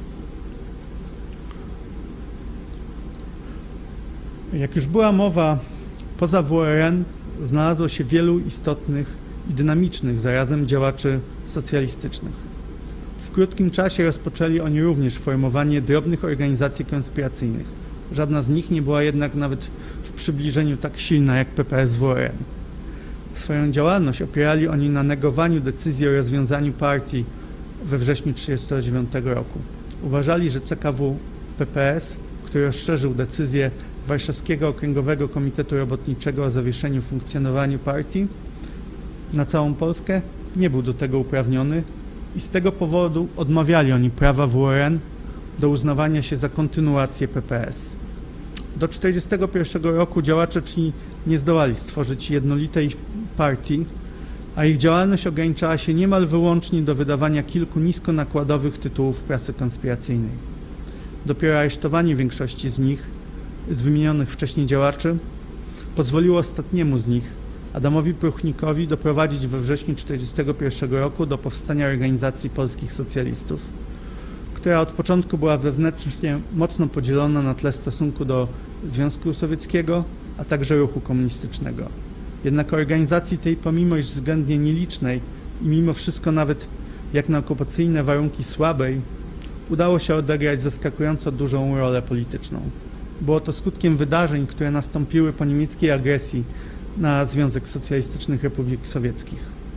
Jak już była mowa, poza WRN znalazło się wielu istotnych i dynamicznych zarazem działaczy socjalistycznych. W krótkim czasie rozpoczęli oni również formowanie drobnych organizacji konspiracyjnych. Żadna z nich nie była jednak nawet w przybliżeniu tak silna jak PPS-WRN. Swoją działalność opierali oni na negowaniu decyzji o rozwiązaniu partii we wrześniu 1939 roku. Uważali, że CKW-PPS, który rozszerzył decyzję Warszawskiego Okręgowego Komitetu Robotniczego o zawieszeniu funkcjonowaniu partii na całą Polskę, nie był do tego uprawniony i z tego powodu odmawiali oni prawa WRN do uznawania się za kontynuację PPS. Do 1941 roku działacze ci nie zdołali stworzyć jednolitej partii, a ich działalność ograniczała się niemal wyłącznie do wydawania kilku niskonakładowych tytułów prasy konspiracyjnej. Dopiero aresztowanie większości z nich, z wymienionych wcześniej działaczy, pozwoliło ostatniemu z nich, Adamowi Pruchnikowi, doprowadzić we wrześniu 1941 roku do powstania Organizacji Polskich Socjalistów, która od początku była wewnętrznie mocno podzielona na tle stosunku do Związku Sowieckiego, a także ruchu komunistycznego. Jednak organizacji tej, pomimo iż względnie nielicznej i mimo wszystko nawet jak na okupacyjne warunki słabej, udało się odegrać zaskakująco dużą rolę polityczną. Było to skutkiem wydarzeń, które nastąpiły po niemieckiej agresji na Związek Socjalistycznych Republik Sowieckich.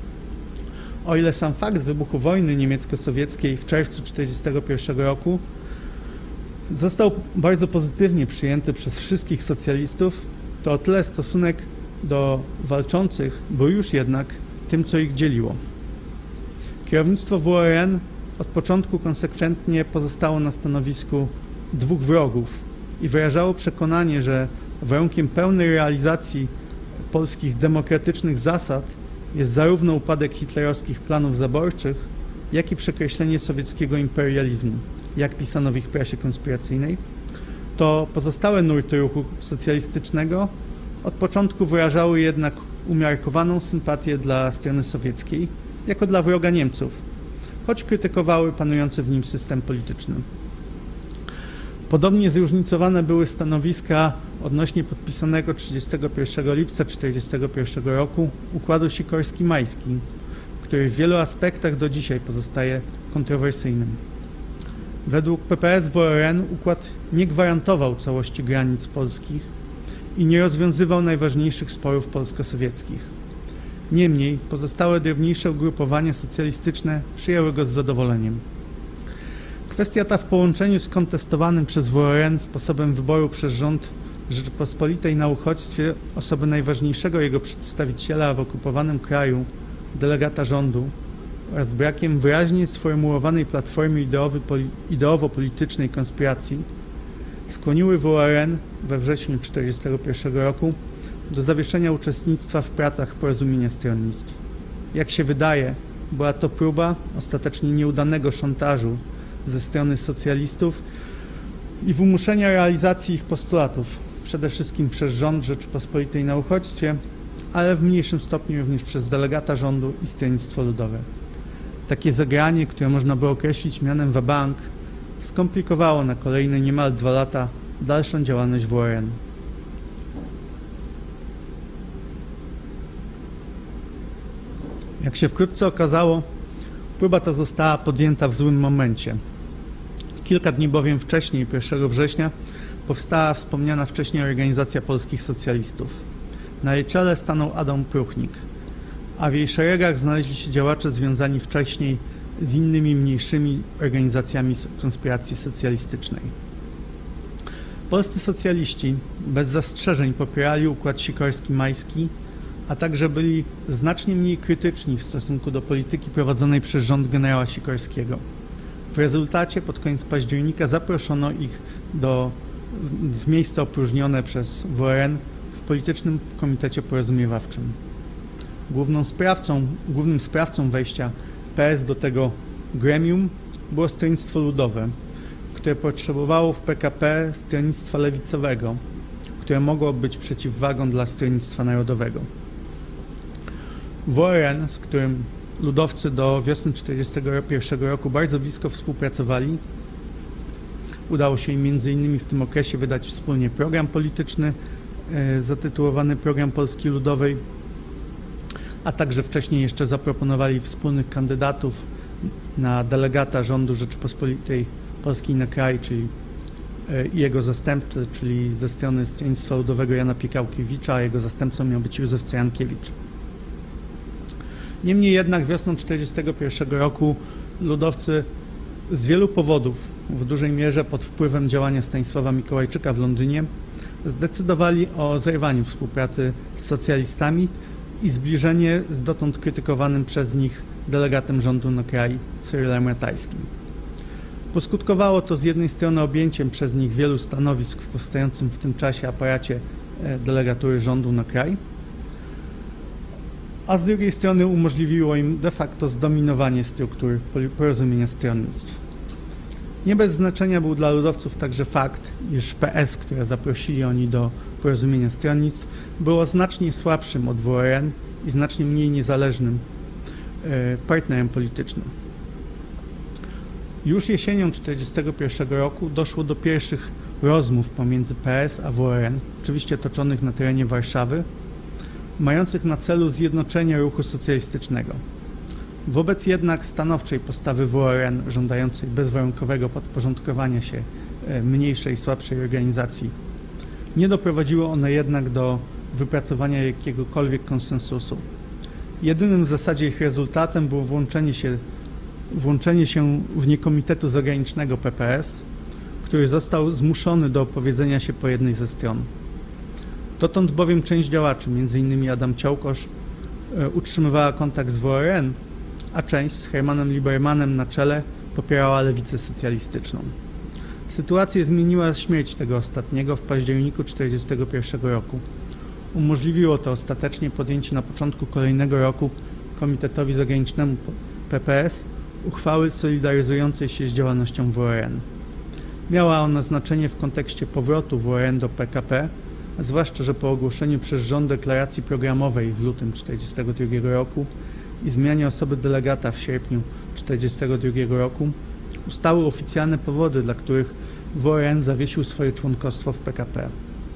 O ile sam fakt wybuchu wojny niemiecko-sowieckiej w czerwcu 1941 roku został bardzo pozytywnie przyjęty przez wszystkich socjalistów, to o tyle stosunek do walczących był już jednak tym, co ich dzieliło. Kierownictwo WRN od początku konsekwentnie pozostało na stanowisku dwóch wrogów i wyrażało przekonanie, że warunkiem pełnej realizacji polskich demokratycznych zasad jest zarówno upadek hitlerowskich planów zaborczych, jak i przekreślenie sowieckiego imperializmu, jak pisano w ich prasie konspiracyjnej. To pozostałe nurty ruchu socjalistycznego od początku wyrażały jednak umiarkowaną sympatię dla strony sowieckiej, jako dla wroga Niemców, choć krytykowały panujący w nim system polityczny. Podobnie zróżnicowane były stanowiska odnośnie podpisanego 31 lipca 1941 roku układu Sikorski-Majski, który w wielu aspektach do dzisiaj pozostaje kontrowersyjnym. Według PPS-WRN układ nie gwarantował całości granic polskich i nie rozwiązywał najważniejszych sporów polsko-sowieckich. Niemniej pozostałe drobniejsze ugrupowania socjalistyczne przyjęły go z zadowoleniem. Kwestia ta w połączeniu z kontestowanym przez WRN sposobem wyboru przez rząd Rzeczypospolitej na uchodźstwie osoby najważniejszego jego przedstawiciela w okupowanym kraju, delegata rządu, oraz brakiem wyraźnie sformułowanej platformy ideowo-politycznej konspiracji skłoniły WRN we wrześniu 1941 roku do zawieszenia uczestnictwa w pracach porozumienia stronnictw. Jak się wydaje, była to próba ostatecznie nieudanego szantażu ze strony socjalistów i wymuszenia realizacji ich postulatów, przede wszystkim przez rząd Rzeczypospolitej na uchodźstwie, ale w mniejszym stopniu również przez delegata rządu i Stronnictwo Ludowe. Takie zagranie, które można było określić mianem wabank, skomplikowało na kolejne niemal 2 lata dalszą działalność WRN. Jak się wkrótce okazało, próba ta została podjęta w złym momencie. Kilka dni bowiem wcześniej, 1 września, powstała wspomniana wcześniej Organizacja Polskich Socjalistów. Na jej czele stanął Adam Pruchnik, a w jej szeregach znaleźli się działacze związani wcześniej z innymi mniejszymi organizacjami konspiracji socjalistycznej. Polscy socjaliści bez zastrzeżeń popierali układ Sikorski-Majski, a także byli znacznie mniej krytyczni w stosunku do polityki prowadzonej przez rząd generała Sikorskiego. W rezultacie pod koniec października zaproszono ich w miejsce opróżnione przez WRN w Politycznym Komitecie Porozumiewawczym. Głównym sprawcą wejścia PS do tego gremium było Stronnictwo Ludowe, które potrzebowało w PKP stronnictwa lewicowego, które mogło być przeciwwagą dla Stronnictwa Narodowego. WRN, z którym ludowcy do wiosny 1941 roku bardzo blisko współpracowali, udało się im m.in. w tym okresie wydać wspólnie program polityczny zatytułowany Program Polski Ludowej, a także wcześniej jeszcze zaproponowali wspólnych kandydatów na delegata rządu Rzeczypospolitej Polskiej na kraj, czyli jego zastępcy, czyli ze strony Stronnictwa Ludowego Jana Piekałkiewicza, a jego zastępcą miał być Józef Cyrankiewicz. Niemniej jednak wiosną 1941 roku ludowcy z wielu powodów, w dużej mierze pod wpływem działania Stanisława Mikołajczyka w Londynie, zdecydowali o zerwaniu współpracy z socjalistami i zbliżenie z dotąd krytykowanym przez nich delegatem rządu na kraj Cyrylem Ratajskim. Poskutkowało to z jednej strony objęciem przez nich wielu stanowisk w powstającym w tym czasie aparacie delegatury rządu na kraj, a z drugiej strony umożliwiło im de facto zdominowanie struktur porozumienia stronnictw. Nie bez znaczenia był dla ludowców także fakt, iż PS, które zaprosili oni do porozumienia stronnictw, było znacznie słabszym od WRN i znacznie mniej niezależnym partnerem politycznym. Już jesienią 1941 roku doszło do pierwszych rozmów pomiędzy PS a WRN, oczywiście toczonych na terenie Warszawy, mających na celu zjednoczenie ruchu socjalistycznego. Wobec jednak stanowczej postawy WRN żądającej bezwarunkowego podporządkowania się mniejszej, słabszej organizacji, nie doprowadziło one jednak do wypracowania jakiegokolwiek konsensusu. Jedynym w zasadzie ich rezultatem było włączenie się w nie Komitetu Zagranicznego PPS, który został zmuszony do opowiedzenia się po jednej ze stron. Dotąd bowiem część działaczy, m.in. Adam Ciołkosz, utrzymywała kontakt z WRN, a część z Hermanem Libermanem na czele popierała lewicę socjalistyczną. Sytuację zmieniła śmierć tego ostatniego w październiku 1941 roku. Umożliwiło to ostatecznie podjęcie na początku kolejnego roku Komitetowi Zagranicznemu PPS uchwały solidaryzującej się z działalnością WRN. Miała ona znaczenie w kontekście powrotu WRN do PKP, zwłaszcza że po ogłoszeniu przez rząd deklaracji programowej w lutym 1942 roku i zmianie osoby delegata w sierpniu 1942 roku ustały oficjalne powody, dla których WRN zawiesił swoje członkostwo w PKP.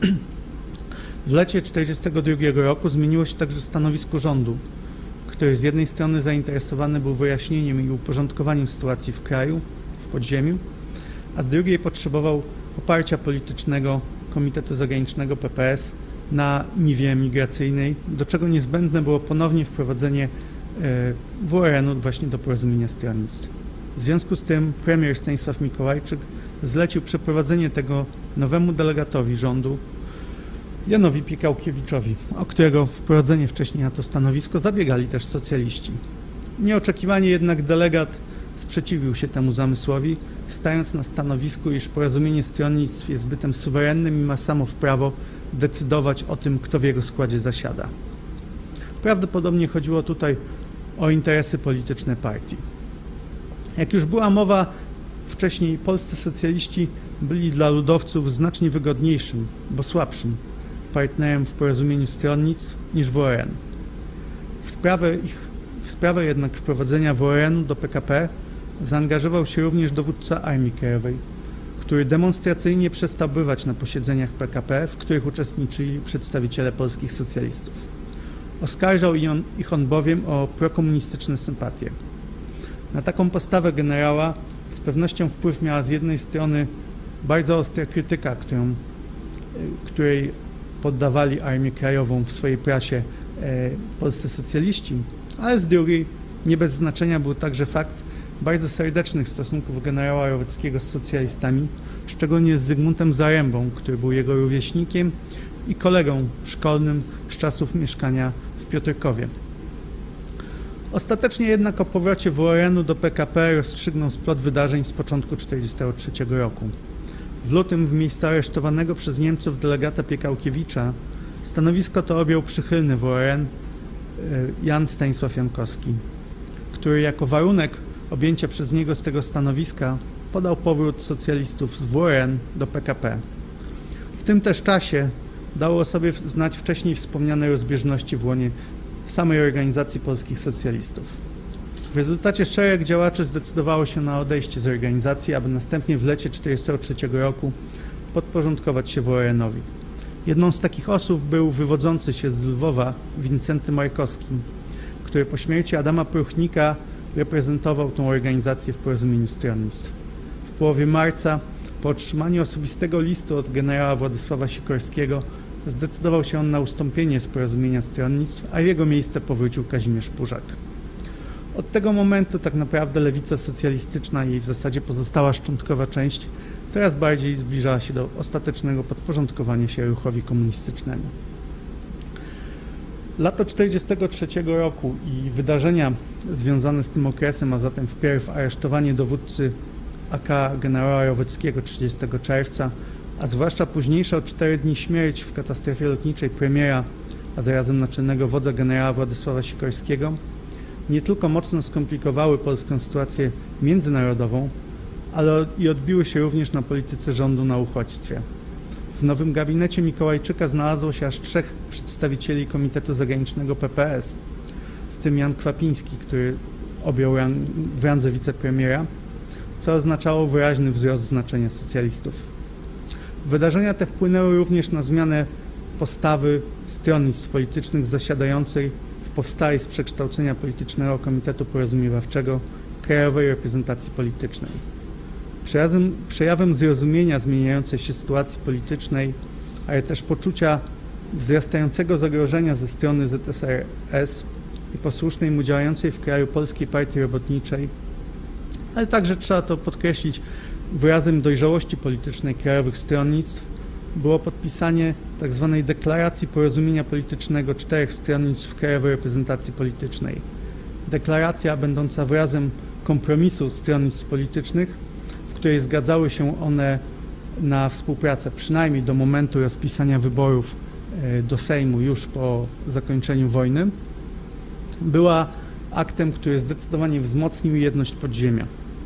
W lecie 1942 roku zmieniło się także stanowisko rządu, który z jednej strony zainteresowany był wyjaśnieniem i uporządkowaniem sytuacji w kraju, w podziemiu, a z drugiej potrzebował poparcia politycznego Komitetu Zagranicznego PPS na niwie migracyjnej, do czego niezbędne było ponownie wprowadzenie WRN-u właśnie do porozumienia stronnictw. W związku z tym premier Stanisław Mikołajczyk zlecił przeprowadzenie tego nowemu delegatowi rządu Janowi Piekałkiewiczowi, o którego wprowadzenie wcześniej na to stanowisko zabiegali też socjaliści. Nieoczekiwanie jednak delegat sprzeciwił się temu zamysłowi, stając na stanowisku, iż porozumienie stronnictw jest bytem suwerennym i ma samo w prawo decydować o tym, kto w jego składzie zasiada. Prawdopodobnie chodziło tutaj o interesy polityczne partii. Jak już była mowa wcześniej, polscy socjaliści byli dla ludowców znacznie wygodniejszym, bo słabszym partnerem w porozumieniu stronnictw niż WRN. W sprawę jednak wprowadzenia WRN-u do PKP zaangażował się również dowódca Armii Krajowej, który demonstracyjnie przestał bywać na posiedzeniach PKP, w których uczestniczyli przedstawiciele polskich socjalistów. Oskarżał ich on bowiem o prokomunistyczne sympatie. Na taką postawę generała z pewnością wpływ miała z jednej strony bardzo ostra krytyka, której poddawali Armię Krajową w swojej prasie polscy socjaliści, ale z drugiej nie bez znaczenia był także fakt bardzo serdecznych stosunków generała Roweckiego z socjalistami, szczególnie z Zygmuntem Zarębą, który był jego rówieśnikiem i kolegą szkolnym z czasów mieszkania w Piotrkowie. Ostatecznie jednak o powrocie WRN-u do PKP rozstrzygnął splot wydarzeń z początku 1943 roku. W lutym w miejscu aresztowanego przez Niemców delegata Piekałkiewicza stanowisko to objął przychylny WRN Jan Stanisław Jankowski, który jako warunek objęcia przez niego z tego stanowiska podał powrót socjalistów z WRN do PKP. W tym też czasie dało sobie znać wcześniej wspomniane rozbieżności w łonie samej organizacji polskich socjalistów. W rezultacie szereg działaczy zdecydowało się na odejście z organizacji, aby następnie w lecie 1943 roku podporządkować się WRN-owi. Jedną z takich osób był wywodzący się z Lwowa Wincenty Markowski, który po śmierci Adama Pruchnika reprezentował tą organizację w porozumieniu stronnictw. W połowie marca, po otrzymaniu osobistego listu od generała Władysława Sikorskiego, zdecydował się on na ustąpienie z porozumienia stronnictw, a w jego miejsce powrócił Kazimierz Pużak. Od tego momentu tak naprawdę lewica socjalistyczna i w zasadzie pozostała szczątkowa część coraz bardziej zbliżała się do ostatecznego podporządkowania się ruchowi komunistycznemu. Lato 1943 roku i wydarzenia związane z tym okresem, a zatem wpierw aresztowanie dowódcy AK generała Roweckiego 30 czerwca, a zwłaszcza późniejsza o 4 dni śmierć w katastrofie lotniczej premiera, a zarazem naczelnego wodza generała Władysława Sikorskiego, nie tylko mocno skomplikowały polską sytuację międzynarodową, ale i odbiły się również na polityce rządu na uchodźstwie. W nowym gabinecie Mikołajczyka znalazło się aż 3 przedstawicieli Komitetu Zagranicznego PPS, w tym Jan Kwapiński, który objął w randze wicepremiera, co oznaczało wyraźny wzrost znaczenia socjalistów. Wydarzenia te wpłynęły również na zmianę postawy stronnictw politycznych zasiadającej w powstałej z przekształcenia politycznego Komitetu Porozumiewawczego Krajowej Reprezentacji Politycznej. Przejawem zrozumienia zmieniającej się sytuacji politycznej, ale też poczucia wzrastającego zagrożenia ze strony ZSRS i posłusznej mu działającej w kraju Polskiej Partii Robotniczej, ale także trzeba to podkreślić, wyrazem dojrzałości politycznej krajowych stronnictw było podpisanie tzw. deklaracji porozumienia politycznego 4 stronnictw Krajowej Reprezentacji Politycznej. Deklaracja będąca wyrazem kompromisu stronnictw politycznych, w której zgadzały się one na współpracę przynajmniej do momentu rozpisania wyborów do Sejmu już po zakończeniu wojny, była aktem, który zdecydowanie wzmocnił jedność podziemia.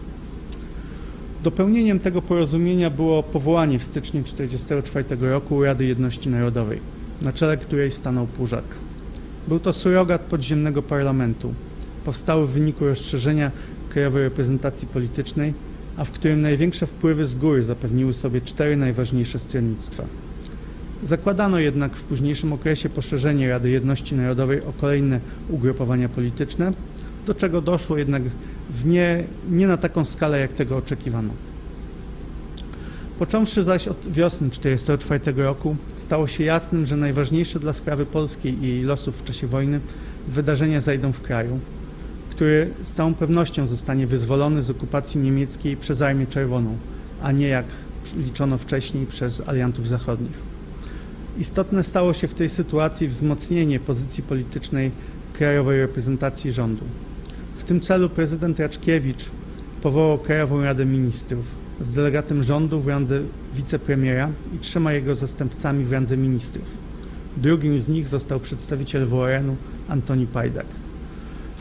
Dopełnieniem tego porozumienia było powołanie w styczniu 1944 roku Rady Jedności Narodowej, na czele której stanął Pużak. Był to surogat podziemnego parlamentu, powstały w wyniku rozszerzenia Krajowej Reprezentacji Politycznej, a w którym największe wpływy z góry zapewniły sobie 4 najważniejsze stronnictwa. Zakładano jednak w późniejszym okresie poszerzenie Rady Jedności Narodowej o kolejne ugrupowania polityczne, do czego doszło jednak nie na taką skalę, jak tego oczekiwano. Począwszy zaś od wiosny 1944 roku, stało się jasnym, że najważniejsze dla sprawy polskiej i jej losów w czasie wojny wydarzenia zajdą w kraju, który z całą pewnością zostanie wyzwolony z okupacji niemieckiej przez Armię Czerwoną, a nie jak liczono wcześniej przez aliantów zachodnich. Istotne stało się w tej sytuacji wzmocnienie pozycji politycznej Krajowej Reprezentacji Rządu. W tym celu prezydent Raczkiewicz powołał Krajową Radę Ministrów z delegatem rządu w randze wicepremiera i 3 jego zastępcami w randze ministrów. Drugim z nich został przedstawiciel WRN-u Antoni Pajdak.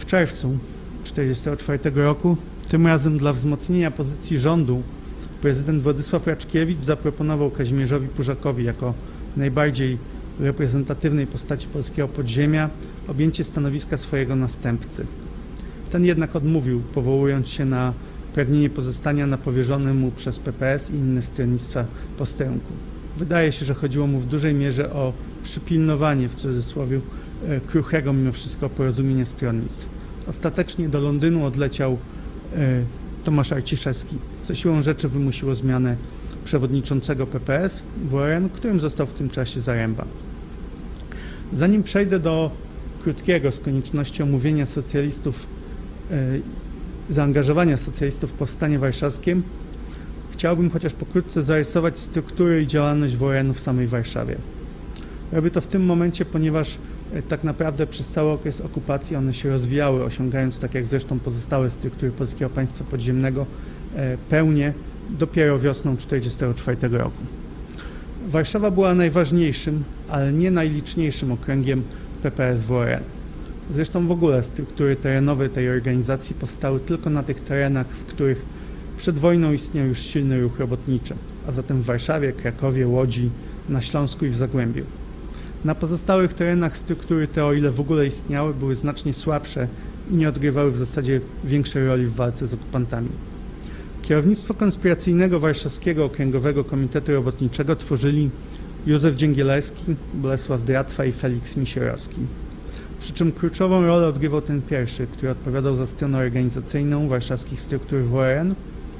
W czerwcu 1944 roku, tym razem dla wzmocnienia pozycji rządu, prezydent Władysław Raczkiewicz zaproponował Kazimierzowi Purzakowi jako najbardziej reprezentatywnej postaci polskiego podziemia objęcie stanowiska swojego następcy. Ten jednak odmówił, powołując się na pragnienie pozostania na powierzonym mu przez PPS i inne stronnictwa posterunku. Wydaje się, że chodziło mu w dużej mierze o przypilnowanie, w cudzysłowie, kruchego mimo wszystko porozumienia stronnictw. Ostatecznie do Londynu odleciał Tomasz Arciszewski, co siłą rzeczy wymusiło zmianę przewodniczącego PPS WRN, którym został w tym czasie Zaręba. Zanim przejdę do krótkiego, z konieczności omówienia socjalistów, zaangażowania socjalistów w powstanie warszawskie, chciałbym chociaż pokrótce zarysować strukturę i działalność WRN-u w samej Warszawie. Robię to w tym momencie, ponieważ tak naprawdę przez cały okres okupacji one się rozwijały, osiągając, tak jak zresztą pozostałe struktury Polskiego Państwa Podziemnego, pełnię dopiero wiosną 1944 roku. Warszawa była najważniejszym, ale nie najliczniejszym okręgiem PPS-WRN. Zresztą w ogóle struktury terenowe tej organizacji powstały tylko na tych terenach, w których przed wojną istniał już silny ruch robotniczy, a zatem w Warszawie, Krakowie, Łodzi, na Śląsku i w Zagłębiu. Na pozostałych terenach struktury te, o ile w ogóle istniały, były znacznie słabsze i nie odgrywały w zasadzie większej roli w walce z okupantami. Kierownictwo konspiracyjnego Warszawskiego Okręgowego Komitetu Robotniczego tworzyli Józef Dzięgielewski, Bolesław Dratwa i Feliks Misierowski. Przy czym kluczową rolę odgrywał ten pierwszy, który odpowiadał za stronę organizacyjną warszawskich struktur WRN.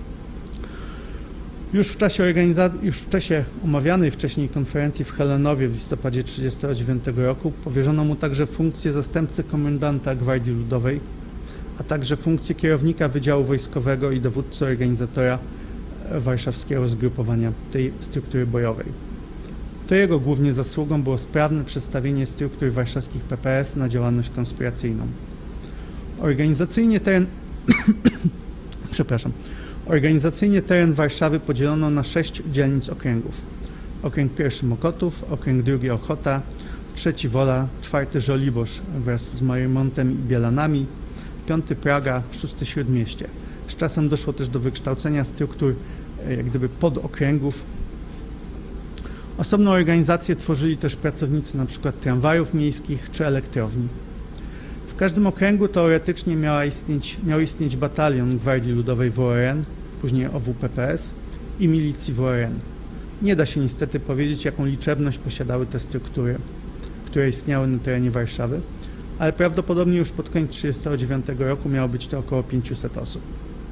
Już w czasie omawianej wcześniej konferencji w Helenowie w listopadzie 1939 roku powierzono mu także funkcję zastępcy komendanta Gwardii Ludowej, a także funkcję kierownika Wydziału Wojskowego i dowódcy organizatora warszawskiego zgrupowania tej struktury bojowej. To jego głównie zasługą było sprawne przedstawienie struktur warszawskich PPS na działalność konspiracyjną. Organizacyjnie teren Warszawy podzielono na 6 dzielnic okręgów. Okręg pierwszy Mokotów, okręg drugi Ochota, trzeci Wola, czwarty Żoliborz wraz z Marymontem i Bielanami, piąty Praga, szósty Śródmieście. Z czasem doszło też do wykształcenia struktur jak gdyby podokręgów. Osobną organizację tworzyli też pracownicy np. tramwajów miejskich czy elektrowni. W każdym okręgu teoretycznie miał istnieć batalion Gwardii Ludowej WRN, później OWPPS i milicji WRN. Nie da się niestety powiedzieć, jaką liczebność posiadały te struktury, które istniały na terenie Warszawy, ale prawdopodobnie już pod koniec 1939 roku miało być to około 500 osób.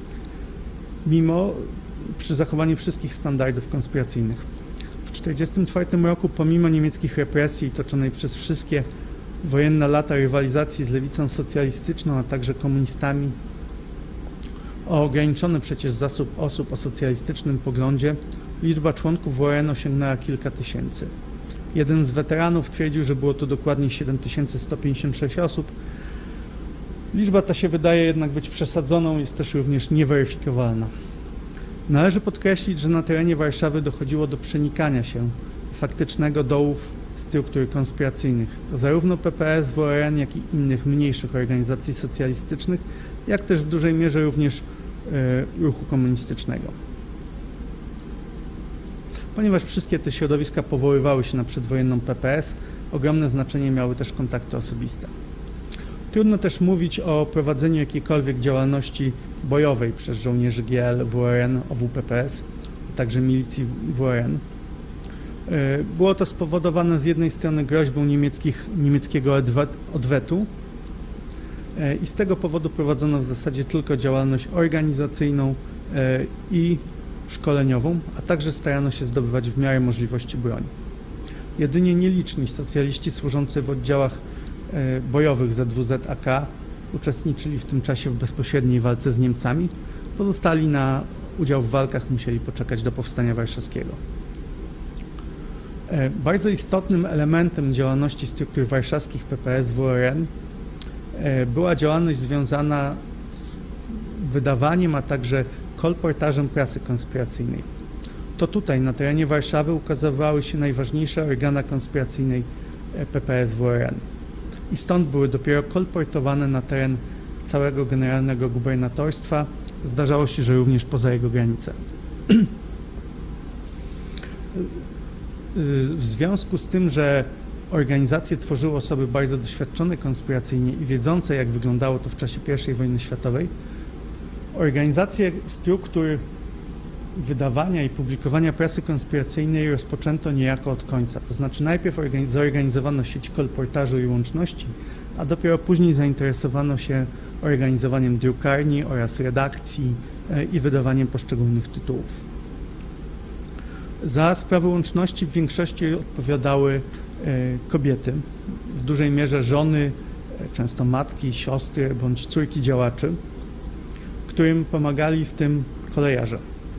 Przy zachowaniu wszystkich standardów konspiracyjnych. W 1944 roku, pomimo niemieckich represji i toczonej przez wszystkie wojenne lata rywalizacji z lewicą socjalistyczną, a także komunistami, o ograniczony przecież zasób osób o socjalistycznym poglądzie, liczba członków WRN osiągnęła kilka tysięcy. Jeden z weteranów twierdził, że było to dokładnie 7156 osób. Liczba ta się wydaje jednak być przesadzoną, jest też również nieweryfikowalna. Należy podkreślić, że na terenie Warszawy dochodziło do przenikania się faktycznego dołów struktur konspiracyjnych, zarówno PPS, WRN, jak i innych mniejszych organizacji socjalistycznych, jak też w dużej mierze również ruchu komunistycznego. Ponieważ wszystkie te środowiska powoływały się na przedwojenną PPS, ogromne znaczenie miały też kontakty osobiste. Trudno też mówić o prowadzeniu jakiejkolwiek działalności bojowej przez żołnierzy GL, WRN, OWPPS, a także milicji WRN. Było to spowodowane z jednej strony groźbą niemieckiego odwetu i z tego powodu prowadzono w zasadzie tylko działalność organizacyjną i szkoleniową, a także starano się zdobywać w miarę możliwości broń. Jedynie nieliczni socjaliści służący w oddziałach bojowych ZWZ-AK uczestniczyli w tym czasie w bezpośredniej walce z Niemcami, pozostali na udział w walkach musieli poczekać do powstania warszawskiego. Bardzo istotnym elementem działalności struktur warszawskich PPS-WRN była działalność związana z wydawaniem, a także kolportażem prasy konspiracyjnej. To tutaj, na terenie Warszawy, ukazywały się najważniejsze organa konspiracyjnej PPS-WRN. I stąd były dopiero kolportowane na teren całego generalnego gubernatorstwa, zdarzało się, że również poza jego granice. W związku z tym, że organizacje tworzyły osoby bardzo doświadczone konspiracyjnie i wiedzące, jak wyglądało to w czasie I wojny światowej, organizację struktur wydawania i publikowania prasy konspiracyjnej rozpoczęto niejako od końca. To znaczy najpierw zorganizowano sieć kolportażu i łączności, a dopiero później zainteresowano się organizowaniem drukarni oraz redakcji i wydawaniem poszczególnych tytułów. Za sprawę łączności w większości odpowiadały kobiety, w dużej mierze żony, często matki, siostry bądź córki działaczy, którym pomagali w tym kolejarze.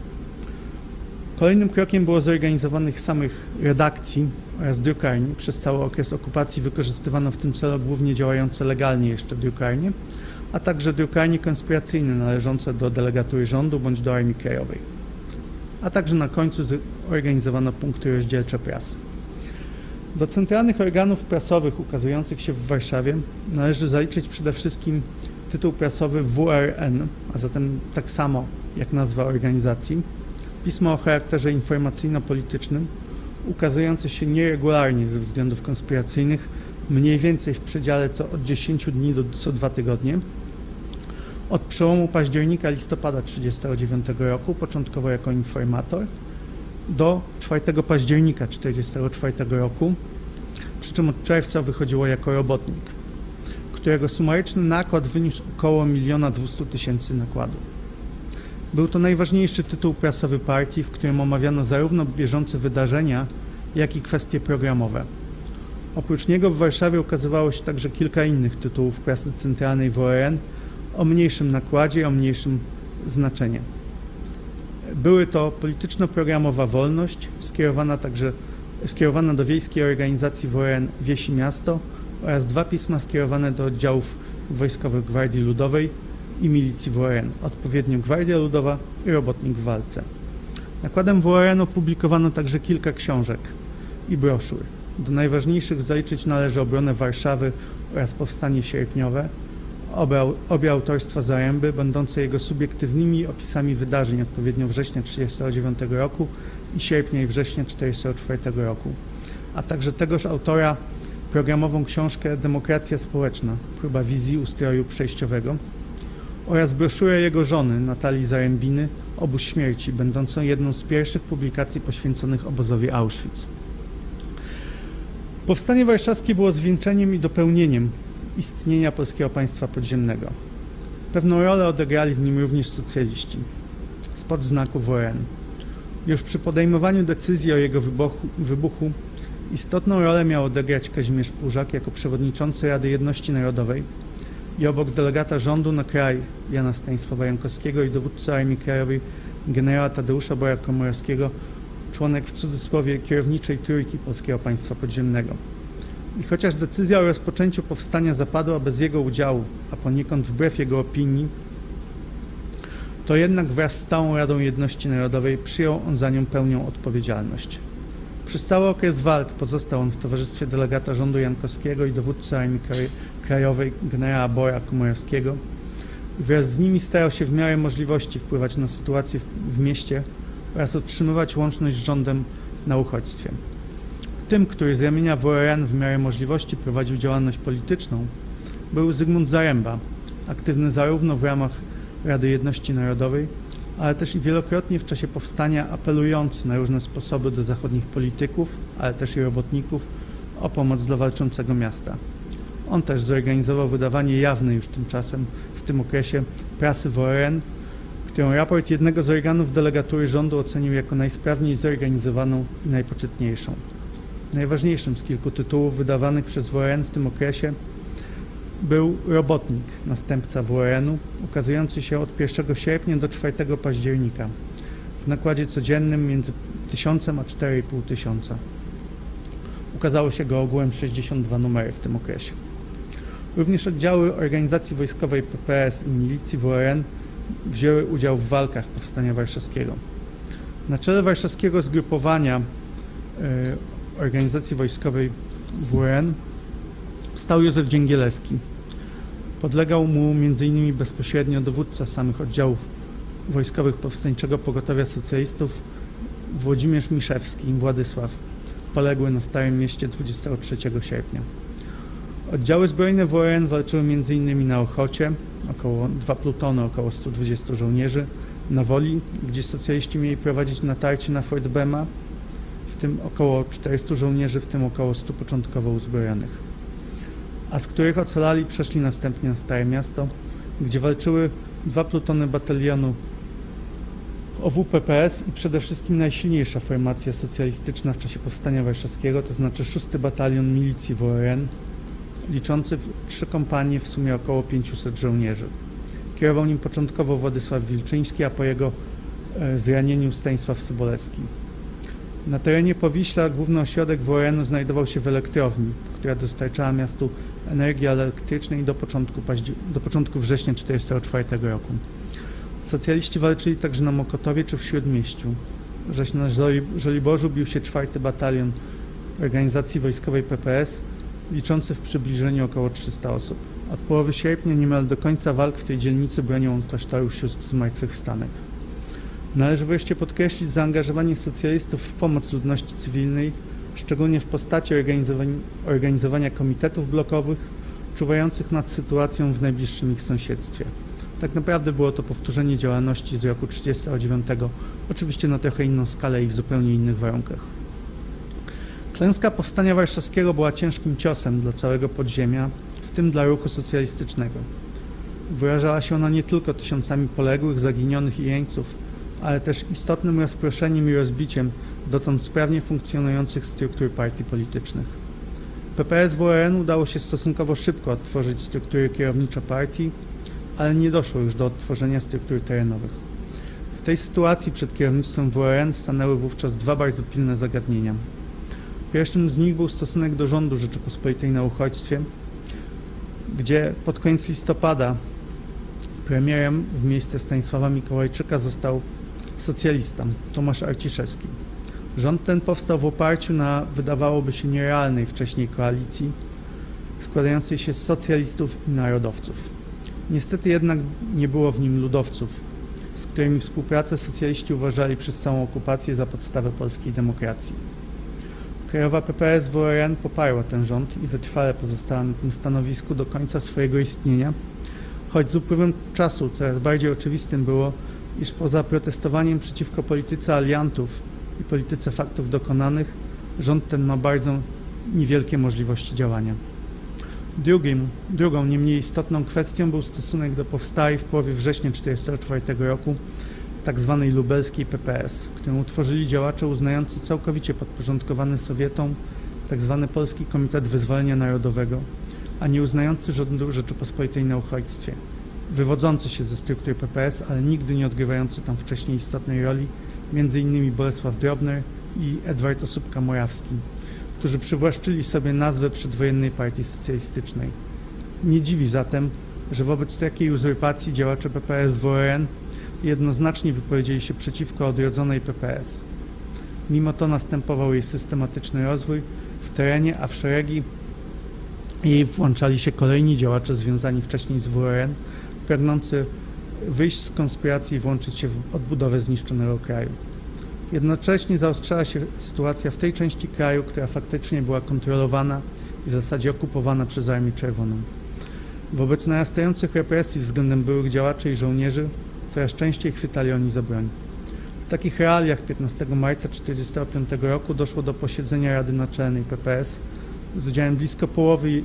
Kolejnym krokiem było zorganizowanych samych redakcji oraz drukarni. Przez cały okres okupacji wykorzystywano w tym celu głównie działające legalnie jeszcze drukarnie, a także drukarnie konspiracyjne należące do delegatury rządu bądź do Armii Krajowej. A także na końcu zorganizowano punkty rozdzielcze prasy. Do centralnych organów prasowych ukazujących się w Warszawie należy zaliczyć przede wszystkim tytuł prasowy WRN, a zatem tak samo jak nazwa organizacji, pismo o charakterze informacyjno-politycznym, ukazujące się nieregularnie ze względów konspiracyjnych, mniej więcej w przedziale od 10 dni do co 2 tygodnie, od przełomu października-listopada 1939 roku, początkowo jako informator, do 4 października 1944 roku, przy czym od czerwca wychodziło jako robotnik, którego sumaryczny nakład wyniósł około 1 200 000 nakładu. Był to najważniejszy tytuł prasowy partii, w którym omawiano zarówno bieżące wydarzenia, jak i kwestie programowe. Oprócz niego w Warszawie ukazywało się także kilka innych tytułów prasy centralnej WRN o mniejszym nakładzie i o mniejszym znaczeniu. Były to polityczno-programowa Wolność, skierowana do wiejskiej organizacji WRN Wieś i Miasto oraz 2 pisma skierowane do oddziałów wojskowych Gwardii Ludowej i milicji WRN, odpowiednio Gwardia Ludowa i Robotnik w walce. Nakładem WRN opublikowano także kilka książek i broszur. Do najważniejszych zaliczyć należy Obronę Warszawy oraz Powstanie Sierpniowe, obie autorstwa Zaręby, będące jego subiektywnymi opisami wydarzeń odpowiednio września 1939 roku i sierpnia i września 1944 roku, a także tegoż autora programową książkę Demokracja Społeczna, próba wizji ustroju przejściowego oraz broszurę jego żony Natalii Zarębiny Obóz Śmierci, będącą jedną z pierwszych publikacji poświęconych obozowi Auschwitz. Powstanie warszawskie było zwieńczeniem i dopełnieniem istnienia Polskiego Państwa Podziemnego. Pewną rolę odegrali w nim również socjaliści spod znaku WRN. Już przy podejmowaniu decyzji o jego wybuchu istotną rolę miał odegrać Kazimierz Pużak jako przewodniczący Rady Jedności Narodowej i obok delegata rządu na kraj Jana Stanisława Jankowskiego i dowódcy Armii Krajowej generała Tadeusza Boja-Komorowskiego, członek w cudzysłowie kierowniczej trójki Polskiego Państwa Podziemnego. I chociaż decyzja o rozpoczęciu powstania zapadła bez jego udziału, a poniekąd wbrew jego opinii, to jednak wraz z całą Radą Jedności Narodowej przyjął on za nią pełnią odpowiedzialność. Przez cały okres walk pozostał on w towarzystwie delegata rządu Jankowskiego i dowódcy Armii Krajowej generała Bora Komorowskiego i wraz z nimi starał się w miarę możliwości wpływać na sytuację w mieście oraz utrzymywać łączność z rządem na uchodźstwie. Tym, który z ramienia WRN w miarę możliwości prowadził działalność polityczną, był Zygmunt Zaręba, aktywny zarówno w ramach Rady Jedności Narodowej, ale też i wielokrotnie w czasie powstania apelujący na różne sposoby do zachodnich polityków, ale też i robotników o pomoc dla walczącego miasta. On też zorganizował wydawanie jawne już tymczasem, w tym okresie, prasy WRN, którą raport jednego z organów delegatury rządu ocenił jako najsprawniej zorganizowaną i najpoczytniejszą. Najważniejszym z kilku tytułów wydawanych przez WRN w tym okresie był Robotnik, następca WRN-u, ukazujący się od 1 sierpnia do 4 października w nakładzie codziennym między 1000 a 4500. Ukazało się go ogółem 62 numery w tym okresie. Również oddziały organizacji wojskowej PPS i milicji WRN wzięły udział w walkach Powstania Warszawskiego. Na czele warszawskiego zgrupowania organizacji wojskowej WRN stał Józef Dzięgielewski, Podlegał mu m.in. bezpośrednio dowódca samych oddziałów wojskowych Powstańczego Pogotowia Socjalistów Włodzimierz Miszewski, Władysław, poległy na Starym Mieście 23 sierpnia. Oddziały zbrojne WRN walczyły m.in. na Ochocie, około 2 plutony, około 120 żołnierzy, na Woli, gdzie socjaliści mieli prowadzić natarcie na Fort Brema, w tym około 400 żołnierzy, w tym około 100 początkowo uzbrojonych, a z których ocalali przeszli następnie na Stare Miasto, gdzie walczyły 2 plutony batalionu OWPPS i przede wszystkim najsilniejsza formacja socjalistyczna w czasie Powstania Warszawskiego, to znaczy 6 Batalion Milicji WRN, liczący 3 kompanie, w sumie około 500 żołnierzy. Kierował nim początkowo Władysław Wilczyński, a po jego zranieniu Stanisław Sobolewski. Na terenie Powiśla główny ośrodek WRN-u znajdował się w elektrowni, która dostarczała miastu energii elektrycznej do początku września 1944 roku. Socjaliści walczyli także na Mokotowie czy w Śródmieściu, zaś na Żoliborzu bił się 4 Batalion Organizacji Wojskowej PPS, liczący w przybliżeniu około 300 osób. Od połowy sierpnia niemal do końca walk w tej dzielnicy bronią klasztoru sióstr zmartwychwstanek. Należy wreszcie podkreślić zaangażowanie socjalistów w pomoc ludności cywilnej, szczególnie w postaci organizowania komitetów blokowych czuwających nad sytuacją w najbliższym ich sąsiedztwie. Tak naprawdę było to powtórzenie działalności z roku 1939, oczywiście na trochę inną skalę i w zupełnie innych warunkach. Klęska Powstania Warszawskiego była ciężkim ciosem dla całego podziemia, w tym dla ruchu socjalistycznego. Wyrażała się ona nie tylko tysiącami poległych, zaginionych i jeńców, ale też istotnym rozproszeniem i rozbiciem dotąd sprawnie funkcjonujących struktur partii politycznych. PPS-WRN udało się stosunkowo szybko odtworzyć struktury kierownicze partii, ale nie doszło już do odtworzenia struktur terenowych. W tej sytuacji przed kierownictwem WRN stanęły wówczas 2 bardzo pilne zagadnienia. Pierwszym z nich był stosunek do rządu Rzeczypospolitej na uchodźstwie, gdzie pod koniec listopada premierem w miejsce Stanisława Mikołajczyka został socjalista Tomasz Arciszewski. Rząd ten powstał w oparciu na, wydawałoby się, nierealnej wcześniej koalicji składającej się z socjalistów i narodowców. Niestety jednak nie było w nim ludowców, z którymi współpracę socjaliści uważali przez całą okupację za podstawę polskiej demokracji. Krajowa PPS-WRN poparła ten rząd i wytrwale pozostała na tym stanowisku do końca swojego istnienia, choć z upływem czasu coraz bardziej oczywistym było, iż poza protestowaniem przeciwko polityce aliantów i polityce faktów dokonanych, rząd ten ma bardzo niewielkie możliwości działania. Drugą, nie mniej istotną kwestią był stosunek do powstałej w połowie września 1944 roku tzw. lubelskiej PPS, którą utworzyli działacze uznający całkowicie podporządkowany Sowietom tzw. Polski Komitet Wyzwolenia Narodowego, a nie uznający rządu Rzeczypospolitej na uchodźstwie, wywodzący się ze struktury PPS, ale nigdy nie odgrywający tam wcześniej istotnej roli, m.in. Bolesław Drobner i Edward Osóbka-Morawski, którzy przywłaszczyli sobie nazwę przedwojennej partii socjalistycznej. Nie dziwi zatem, że wobec takiej uzurpacji działacze PPS-WRN jednoznacznie wypowiedzieli się przeciwko odrodzonej PPS. Mimo to następował jej systematyczny rozwój w terenie, a w szeregi jej włączali się kolejni działacze związani wcześniej z WRN, pragnący wyjść z konspiracji i włączyć się w odbudowę zniszczonego kraju. Jednocześnie zaostrzała się sytuacja w tej części kraju, która faktycznie była kontrolowana i w zasadzie okupowana przez Armię Czerwoną. Wobec narastających represji względem byłych działaczy i żołnierzy coraz częściej chwytali oni za broń. W takich realiach 15 marca 1945 roku doszło do posiedzenia Rady Naczelnej PPS z udziałem blisko połowy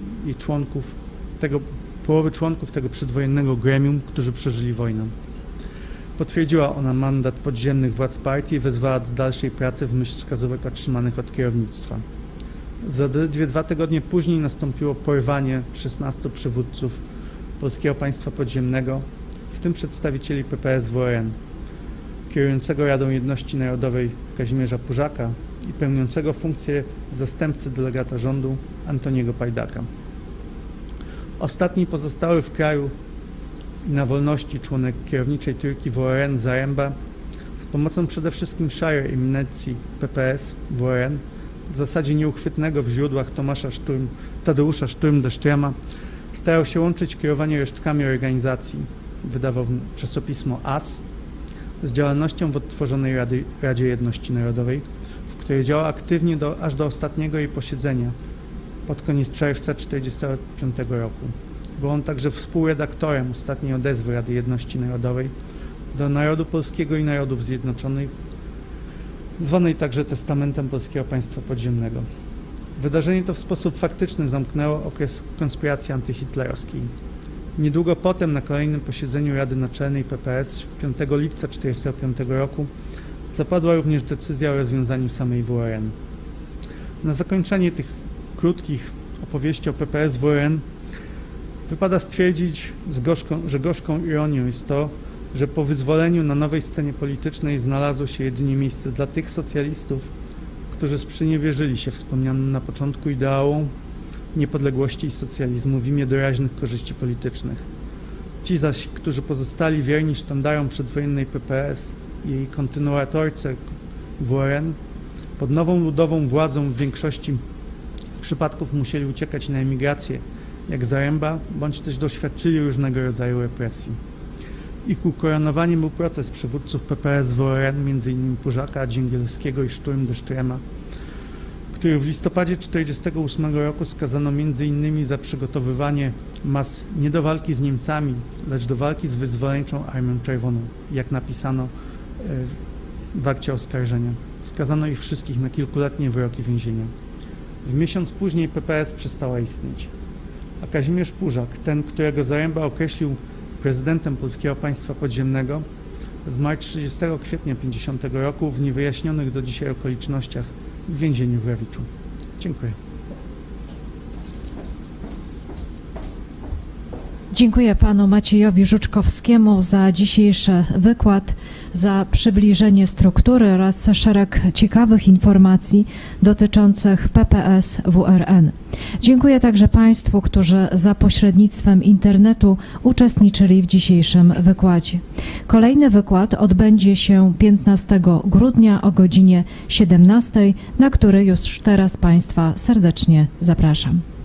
członków tego przedwojennego gremium, którzy przeżyli wojnę. Potwierdziła ona mandat podziemnych władz partii i wezwała do dalszej pracy w myśl wskazówek otrzymanych od kierownictwa. Zaledwie 2 tygodnie później nastąpiło porwanie 16 przywódców Polskiego Państwa Podziemnego, w tym przedstawicieli PPS-WRN, kierującego Radą Jedności Narodowej Kazimierza Pużaka i pełniącego funkcję zastępcy delegata rządu Antoniego Pajdaka. Ostatni pozostały w kraju i na wolności członek kierowniczej trójki WRN Zaręba z pomocą przede wszystkim szarej eminencji PPS-WRN, w zasadzie nieuchwytnego w źródłach Tadeusza Szturm-Desztrema, Starał się łączyć kierowanie resztkami organizacji, wydawał czasopismo AS, z działalnością w odtworzonej Radzie Jedności Narodowej, w której działał aktywnie aż do ostatniego jej posiedzenia, pod koniec czerwca 1945 roku. Był on także współredaktorem ostatniej odezwy Rady Jedności Narodowej do narodu polskiego i narodów zjednoczonych, zwanej także Testamentem Polskiego Państwa Podziemnego. Wydarzenie to w sposób faktyczny zamknęło okres konspiracji antyhitlerowskiej. Niedługo potem, na kolejnym posiedzeniu Rady Naczelnej PPS 5 lipca 1945 roku, zapadła również decyzja o rozwiązaniu samej WRN. Na zakończenie tych krótkich opowieści o PPS WRN wypada stwierdzić, że gorzką ironią jest to, że po wyzwoleniu na nowej scenie politycznej znalazło się jedynie miejsce dla tych socjalistów, którzy sprzeniewierzyli się wspomnianym na początku ideałom niepodległości i socjalizmu w imię doraźnych korzyści politycznych. Ci zaś, którzy pozostali wierni sztandarom przedwojennej PPS i jej kontynuatorce WRN, pod nową ludową władzą w większości przypadków musieli uciekać na emigrację, jak Zaręba, bądź też doświadczyli różnego rodzaju represji. Ich ukoronowaniem był proces przywódców PPS WRN, m.in. Pużaka, Dzięgielskiego i Szturm-de-Strema, który w listopadzie 1948 roku skazano m.in. za przygotowywanie mas nie do walki z Niemcami, lecz do walki z wyzwoleńczą Armią Czerwoną, jak napisano w akcie oskarżenia. Skazano ich wszystkich na kilkuletnie wyroki więzienia. W miesiąc później PPS przestała istnieć. A Kazimierz Pużak, ten, którego Zaręba określił prezydentem Polskiego Państwa Podziemnego, zmarł 30 kwietnia 1950 roku w niewyjaśnionych do dzisiaj okolicznościach w więzieniu w Rawiczu. Dziękuję. Dziękuję panu Maciejowi Żuczkowskiemu za dzisiejszy wykład, za przybliżenie struktury oraz szereg ciekawych informacji dotyczących PPS WRN. Dziękuję także państwu, którzy za pośrednictwem internetu uczestniczyli w dzisiejszym wykładzie. Kolejny wykład odbędzie się 15 grudnia o godzinie 17, na który już teraz państwa serdecznie zapraszam.